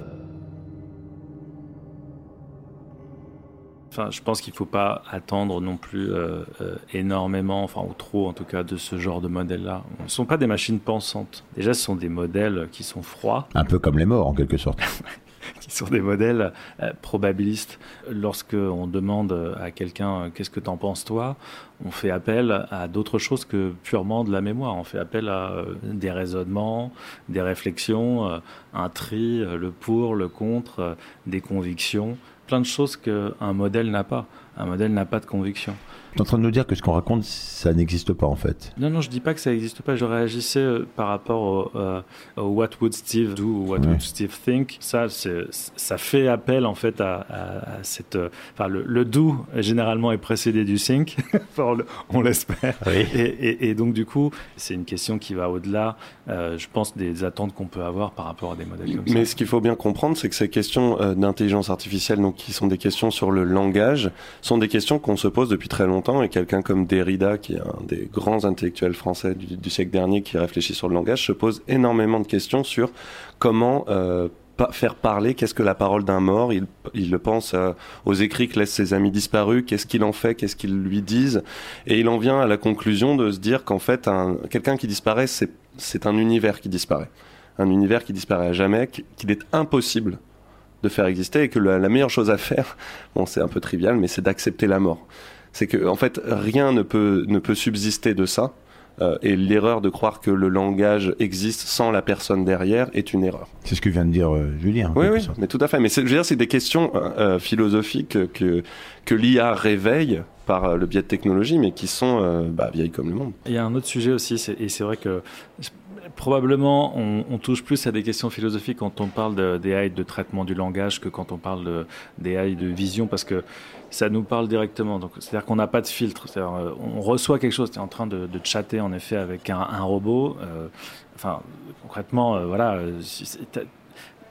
Enfin, je pense qu'il ne faut pas attendre non plus énormément, enfin ou trop en tout cas, de ce genre de modèles-là. Ce ne sont pas des machines pensantes. Déjà, ce sont des modèles qui sont froids. Un peu comme les morts, en quelque sorte. Qui sont des modèles probabilistes. Lorsqu'on demande à quelqu'un « qu'est-ce que t'en penses toi ?», on fait appel à d'autres choses que purement de la mémoire. On fait appel à des raisonnements, des réflexions, un tri, le pour, le contre, des convictions. Plein de choses qu'un modèle n'a pas. Un modèle n'a pas de conviction. Tu es en train de nous dire que ce qu'on raconte, ça n'existe pas en fait. Non, je dis pas que ça n'existe pas. Je réagissais par rapport au What would Steve do ou What would Steve think. Ça fait appel en fait à cette. Enfin, le do généralement est précédé du think. Enfin, on l'espère. Oui. Et donc du coup, c'est une question qui va au-delà. Je pense des attentes qu'on peut avoir par rapport à des modèles comme ça. Mais ce qu'il faut bien comprendre, c'est que ces questions d'intelligence artificielle, donc qui sont des questions sur le langage, sont des questions qu'on se pose depuis très longtemps. Et quelqu'un comme Derrida, qui est un des grands intellectuels français du siècle dernier qui réfléchit sur le langage, se pose énormément de questions sur comment faire parler, qu'est-ce que la parole d'un mort. Il le pense aux écrits que laissent ses amis disparus, qu'est-ce qu'il en fait, qu'est-ce qu'ils lui disent. Et il en vient à la conclusion de se dire qu'en fait, quelqu'un qui disparaît, c'est un univers qui disparaît. Un univers qui disparaît à jamais, qu'il est impossible de faire exister, et que la meilleure chose à faire, bon, c'est un peu trivial, mais c'est d'accepter la mort. C'est que, en fait, rien ne peut subsister de ça, et l'erreur de croire que le langage existe sans la personne derrière est une erreur. C'est ce que vient de dire Julien. Oui, mais tout à fait. Mais je veux dire, c'est des questions philosophiques que l'IA réveille par le biais de technologies, mais qui sont vieilles comme le monde. Il y a un autre sujet aussi, et c'est vrai que probablement on touche plus à des questions philosophiques quand on parle d'AI de traitement du langage que quand on parle d'AI de vision, parce que ça nous parle directement. Donc, c'est-à-dire qu'on n'a pas de filtre. C'est-à-dire, on reçoit quelque chose. Tu es en train de chatter en effet avec un robot. Concrètement, voilà.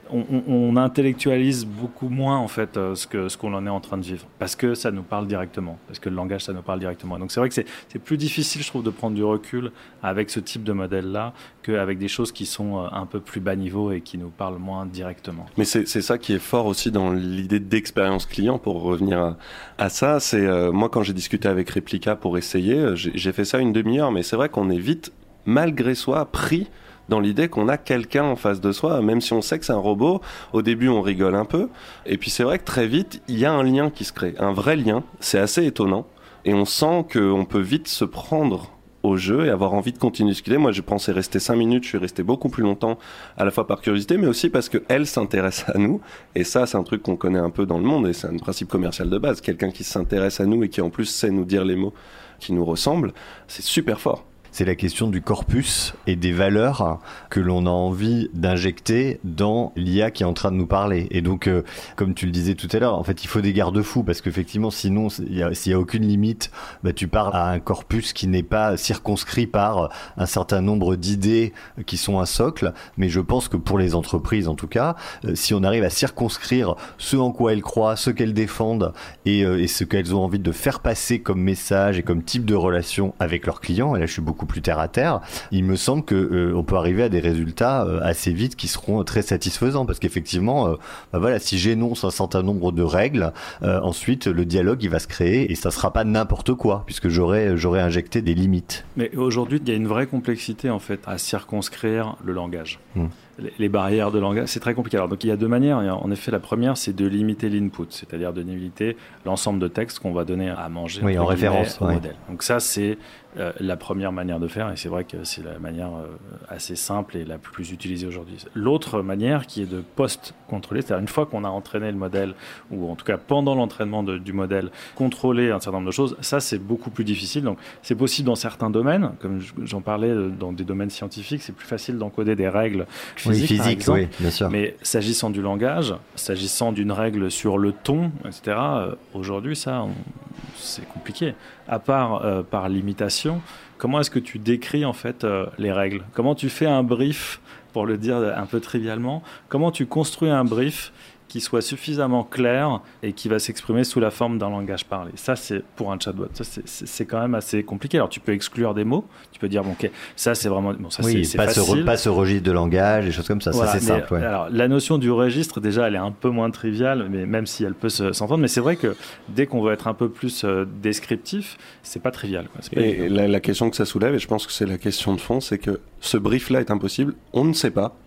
on intellectualise beaucoup moins en fait ce qu'on en est en train de vivre, parce que ça nous parle directement, parce que le langage ça nous parle directement. Donc c'est vrai que c'est plus difficile, je trouve, de prendre du recul avec ce type de modèle-là qu'avec des choses qui sont un peu plus bas niveau et qui nous parlent moins directement. Mais c'est ça qui est fort aussi dans l'idée d'expérience client, pour revenir à ça. C'est moi quand j'ai discuté avec Replica pour essayer, j'ai fait ça une demi-heure, mais c'est vrai qu'on est vite, malgré soi, pris dans l'idée qu'on a quelqu'un en face de soi, même si on sait que c'est un robot. Au début, on rigole un peu. Et puis c'est vrai que très vite, il y a un lien qui se crée, un vrai lien. C'est assez étonnant. Et on sent qu'on peut vite se prendre au jeu et avoir envie de continuer ce qu'il est. Moi, je pensais rester 5 minutes, je suis resté beaucoup plus longtemps, à la fois par curiosité, mais aussi parce qu'elle s'intéresse à nous. Et ça, c'est un truc qu'on connaît un peu dans le monde, et c'est un principe commercial de base. Quelqu'un qui s'intéresse à nous et qui en plus sait nous dire les mots qui nous ressemblent, c'est super fort. C'est la question du corpus et des valeurs que l'on a envie d'injecter dans l'IA qui est en train de nous parler. Et donc, comme tu le disais tout à l'heure, en fait, il faut des garde-fous parce qu'effectivement, sinon, s'il y a aucune limite, tu pars à un corpus qui n'est pas circonscrit par un certain nombre d'idées qui sont un socle. Mais je pense que pour les entreprises, en tout cas, si on arrive à circonscrire ce en quoi elles croient, ce qu'elles défendent et ce qu'elles ont envie de faire passer comme message et comme type de relation avec leurs clients, et là, je suis beaucoup plus terre à terre, il me semble que on peut arriver à des résultats assez vite qui seront très satisfaisants, parce qu'effectivement voilà, si j'énonce un certain nombre de règles, ensuite le dialogue il va se créer et ça sera pas n'importe quoi, puisque j'aurais injecté des limites. Mais aujourd'hui, il y a une vraie complexité en fait à circonscrire le langage. Les barrières de langage, c'est très compliqué. Alors, donc il y a deux manières. En effet, la première, c'est de limiter l'input, c'est-à-dire de limiter l'ensemble de textes qu'on va donner à manger en référence au modèle. Donc ça, c'est la première manière de faire, et c'est vrai que c'est la manière assez simple et la plus utilisée aujourd'hui. L'autre manière, qui est de post-contrôler, c'est-à-dire une fois qu'on a entraîné le modèle, ou en tout cas pendant l'entraînement du modèle, contrôler un certain nombre de choses, ça c'est beaucoup plus difficile. Donc c'est possible dans certains domaines, comme j'en parlais, dans des domaines scientifiques, c'est plus facile d'encoder des règles physiques, par exemple. Bien sûr. Mais s'agissant du langage, s'agissant d'une règle sur le ton, etc., aujourd'hui ça, c'est compliqué. À part par l'imitation, comment est-ce que tu décris en fait les règles ? Comment tu fais un brief, pour le dire un peu trivialement, comment tu construis un brief qui soit suffisamment clair et qui va s'exprimer sous la forme d'un langage parlé. Ça, c'est pour un chatbot. Ça, c'est quand même assez compliqué. Alors, tu peux exclure des mots. Tu peux dire, bon, ok, ça, c'est vraiment... Bon, ça, c'est facile. Pas ce registre de langage, des choses comme ça. Voilà, ça, c'est simple. Ouais. Alors, la notion du registre, déjà, elle est un peu moins triviale, mais même si elle peut s'entendre. Mais c'est vrai que dès qu'on veut être un peu plus descriptif, c'est pas trivial. Quoi. C'est pas et la question que ça soulève, et je pense que c'est la question de fond, c'est que ce brief-là est impossible. On ne sait pas.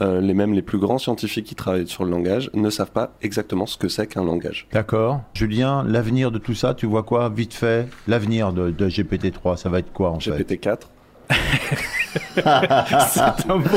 Les plus grands scientifiques qui travaillent sur le langage ne savent pas exactement ce que c'est qu'un langage. D'accord. Julien, l'avenir de tout ça, tu vois quoi, vite fait? L'avenir de GPT-3, ça va être quoi en fait? GPT-4 c'est un mot.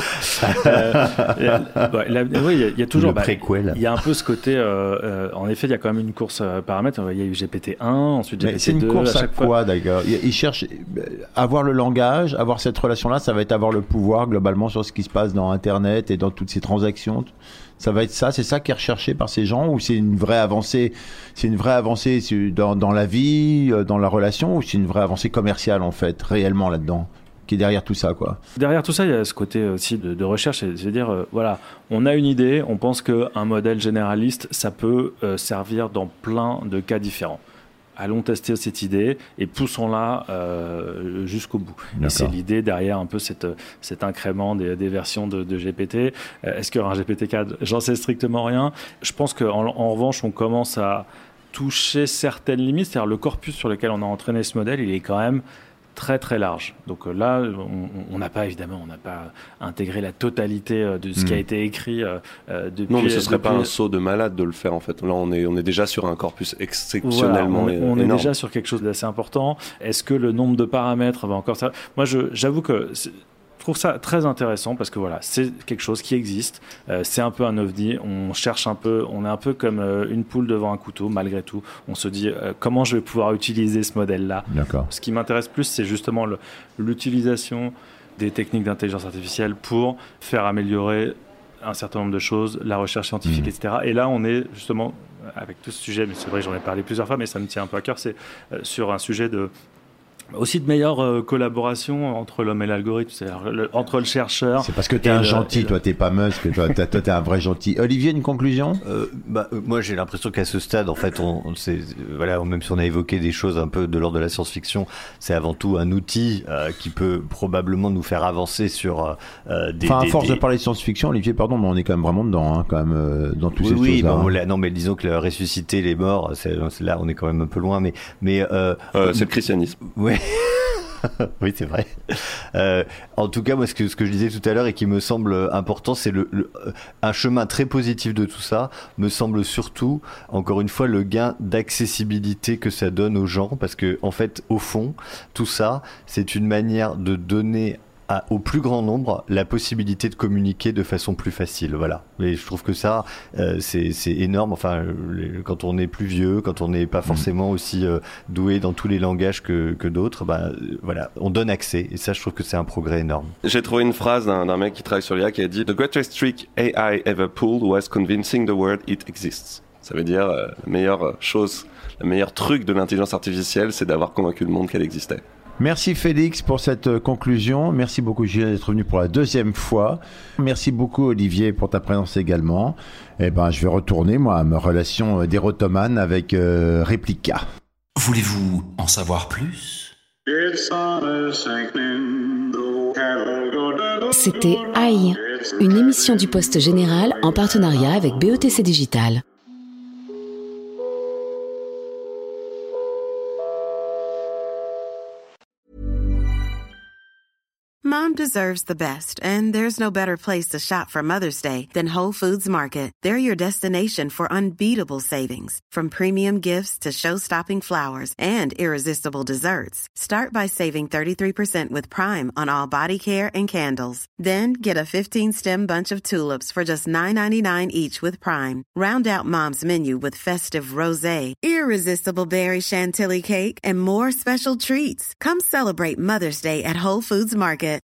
Oui, il y a toujours. Il y a un peu ce côté. En effet, il y a quand même une course paramètres. Il y a eu GPT-1, ensuite GPT-2. C'est une course à quoi, d'ailleurs? Ils cherchent avoir le langage, avoir cette relation-là. Ça va être avoir le pouvoir globalement sur ce qui se passe dans Internet et dans toutes ces transactions. Ça va être ça, c'est ça qui est recherché par ces gens, ou c'est une vraie avancée? C'est une vraie avancée dans la vie, dans la relation, ou c'est une vraie avancée commerciale en fait, réellement là-dedans, qui est derrière tout ça, quoi. Derrière tout ça, il y a ce côté aussi de recherche, c'est-à-dire, voilà, on a une idée, on pense qu'un modèle généraliste, ça peut servir dans plein de cas différents. Allons tester cette idée et poussons-la jusqu'au bout. Et c'est l'idée derrière un peu cet incrément des versions de GPT. Est-ce qu'il y aura un GPT-4 ? J'en sais strictement rien. Je pense qu'en revanche, on commence à toucher certaines limites. C'est-à-dire le corpus sur lequel on a entraîné ce modèle, il est quand même très très large. Donc là, on n'a pas intégré la totalité de ce qui a été écrit depuis. Non, mais ce serait pas un saut de malade de le faire en fait. Là, on est déjà sur un corpus exceptionnellement énorme. On est déjà sur quelque chose d'assez important. Est-ce que le nombre de paramètres va encore ça ? Moi, j'avoue que je trouve ça très intéressant parce que voilà, c'est quelque chose qui existe. C'est un peu un ovni. On cherche un peu, on est un peu comme une poule devant un couteau. Malgré tout, on se dit comment je vais pouvoir utiliser ce modèle-là. D'accord. Ce qui m'intéresse plus, c'est justement l'utilisation des techniques d'intelligence artificielle pour faire améliorer un certain nombre de choses, la recherche scientifique, etc. Et là, on est justement avec tout ce sujet. Mais c'est vrai, j'en ai parlé plusieurs fois, mais ça me tient un peu à cœur. C'est sur un sujet de Aussi de meilleures collaborations entre l'homme et l'algorithme, c'est-à-dire entre le chercheur. C'est parce que t'es un gentil, toi t'es pas Musk, toi t'es un vrai gentil. Olivier, une conclusion? Moi j'ai l'impression qu'à ce stade, en fait, voilà, même si on a évoqué des choses un peu de l'ordre de la science-fiction, c'est avant tout un outil qui peut probablement nous faire avancer sur des. Enfin, à force de parler de science-fiction, Olivier, pardon, mais on est quand même vraiment dedans, hein, quand même, dans tous ces choses-là. Oui, non, mais disons que ressusciter les morts, là, on est quand même un peu loin, mais c'est le christianisme. Ouais. Oui, c'est vrai. En tout cas, moi, ce que je disais tout à l'heure et qui me semble important, c'est un chemin très positif de tout ça, me semble surtout, encore une fois, le gain d'accessibilité que ça donne aux gens, parce que, en fait, au fond, tout ça, c'est une manière de donner au plus grand nombre la possibilité de communiquer de façon plus facile, voilà. Et je trouve que ça, c'est énorme. Enfin, quand on est plus vieux, quand on n'est pas forcément aussi doué dans tous les langages que d'autres, voilà, on donne accès. Et ça, je trouve que c'est un progrès énorme. J'ai trouvé une phrase d'un mec qui travaille sur l'IA qui a dit « The greatest trick AI ever pulled was convincing the world it exists ». Ça veut dire la meilleure chose, le meilleur truc de l'intelligence artificielle, c'est d'avoir convaincu le monde qu'elle existait. Merci Félix pour cette conclusion. Merci beaucoup Julien d'être venu pour la deuxième fois. Merci beaucoup Olivier pour ta présence également. Je vais retourner moi à ma relation d'érotomane avec Replica. Voulez-vous en savoir plus? C'était AI, une émission du Poste Général en partenariat avec BETC Digital. Mom deserves the best, and there's no better place to shop for Mother's Day than Whole Foods Market. They're your destination for unbeatable savings, from premium gifts to show-stopping flowers and irresistible desserts. Start by saving 33% with Prime on all body care and candles. Then get a 15-stem bunch of tulips for just $9.99 each with Prime. Round out Mom's menu with festive rosé, irresistible berry chantilly cake, and more special treats. Come celebrate Mother's Day at Whole Foods Market.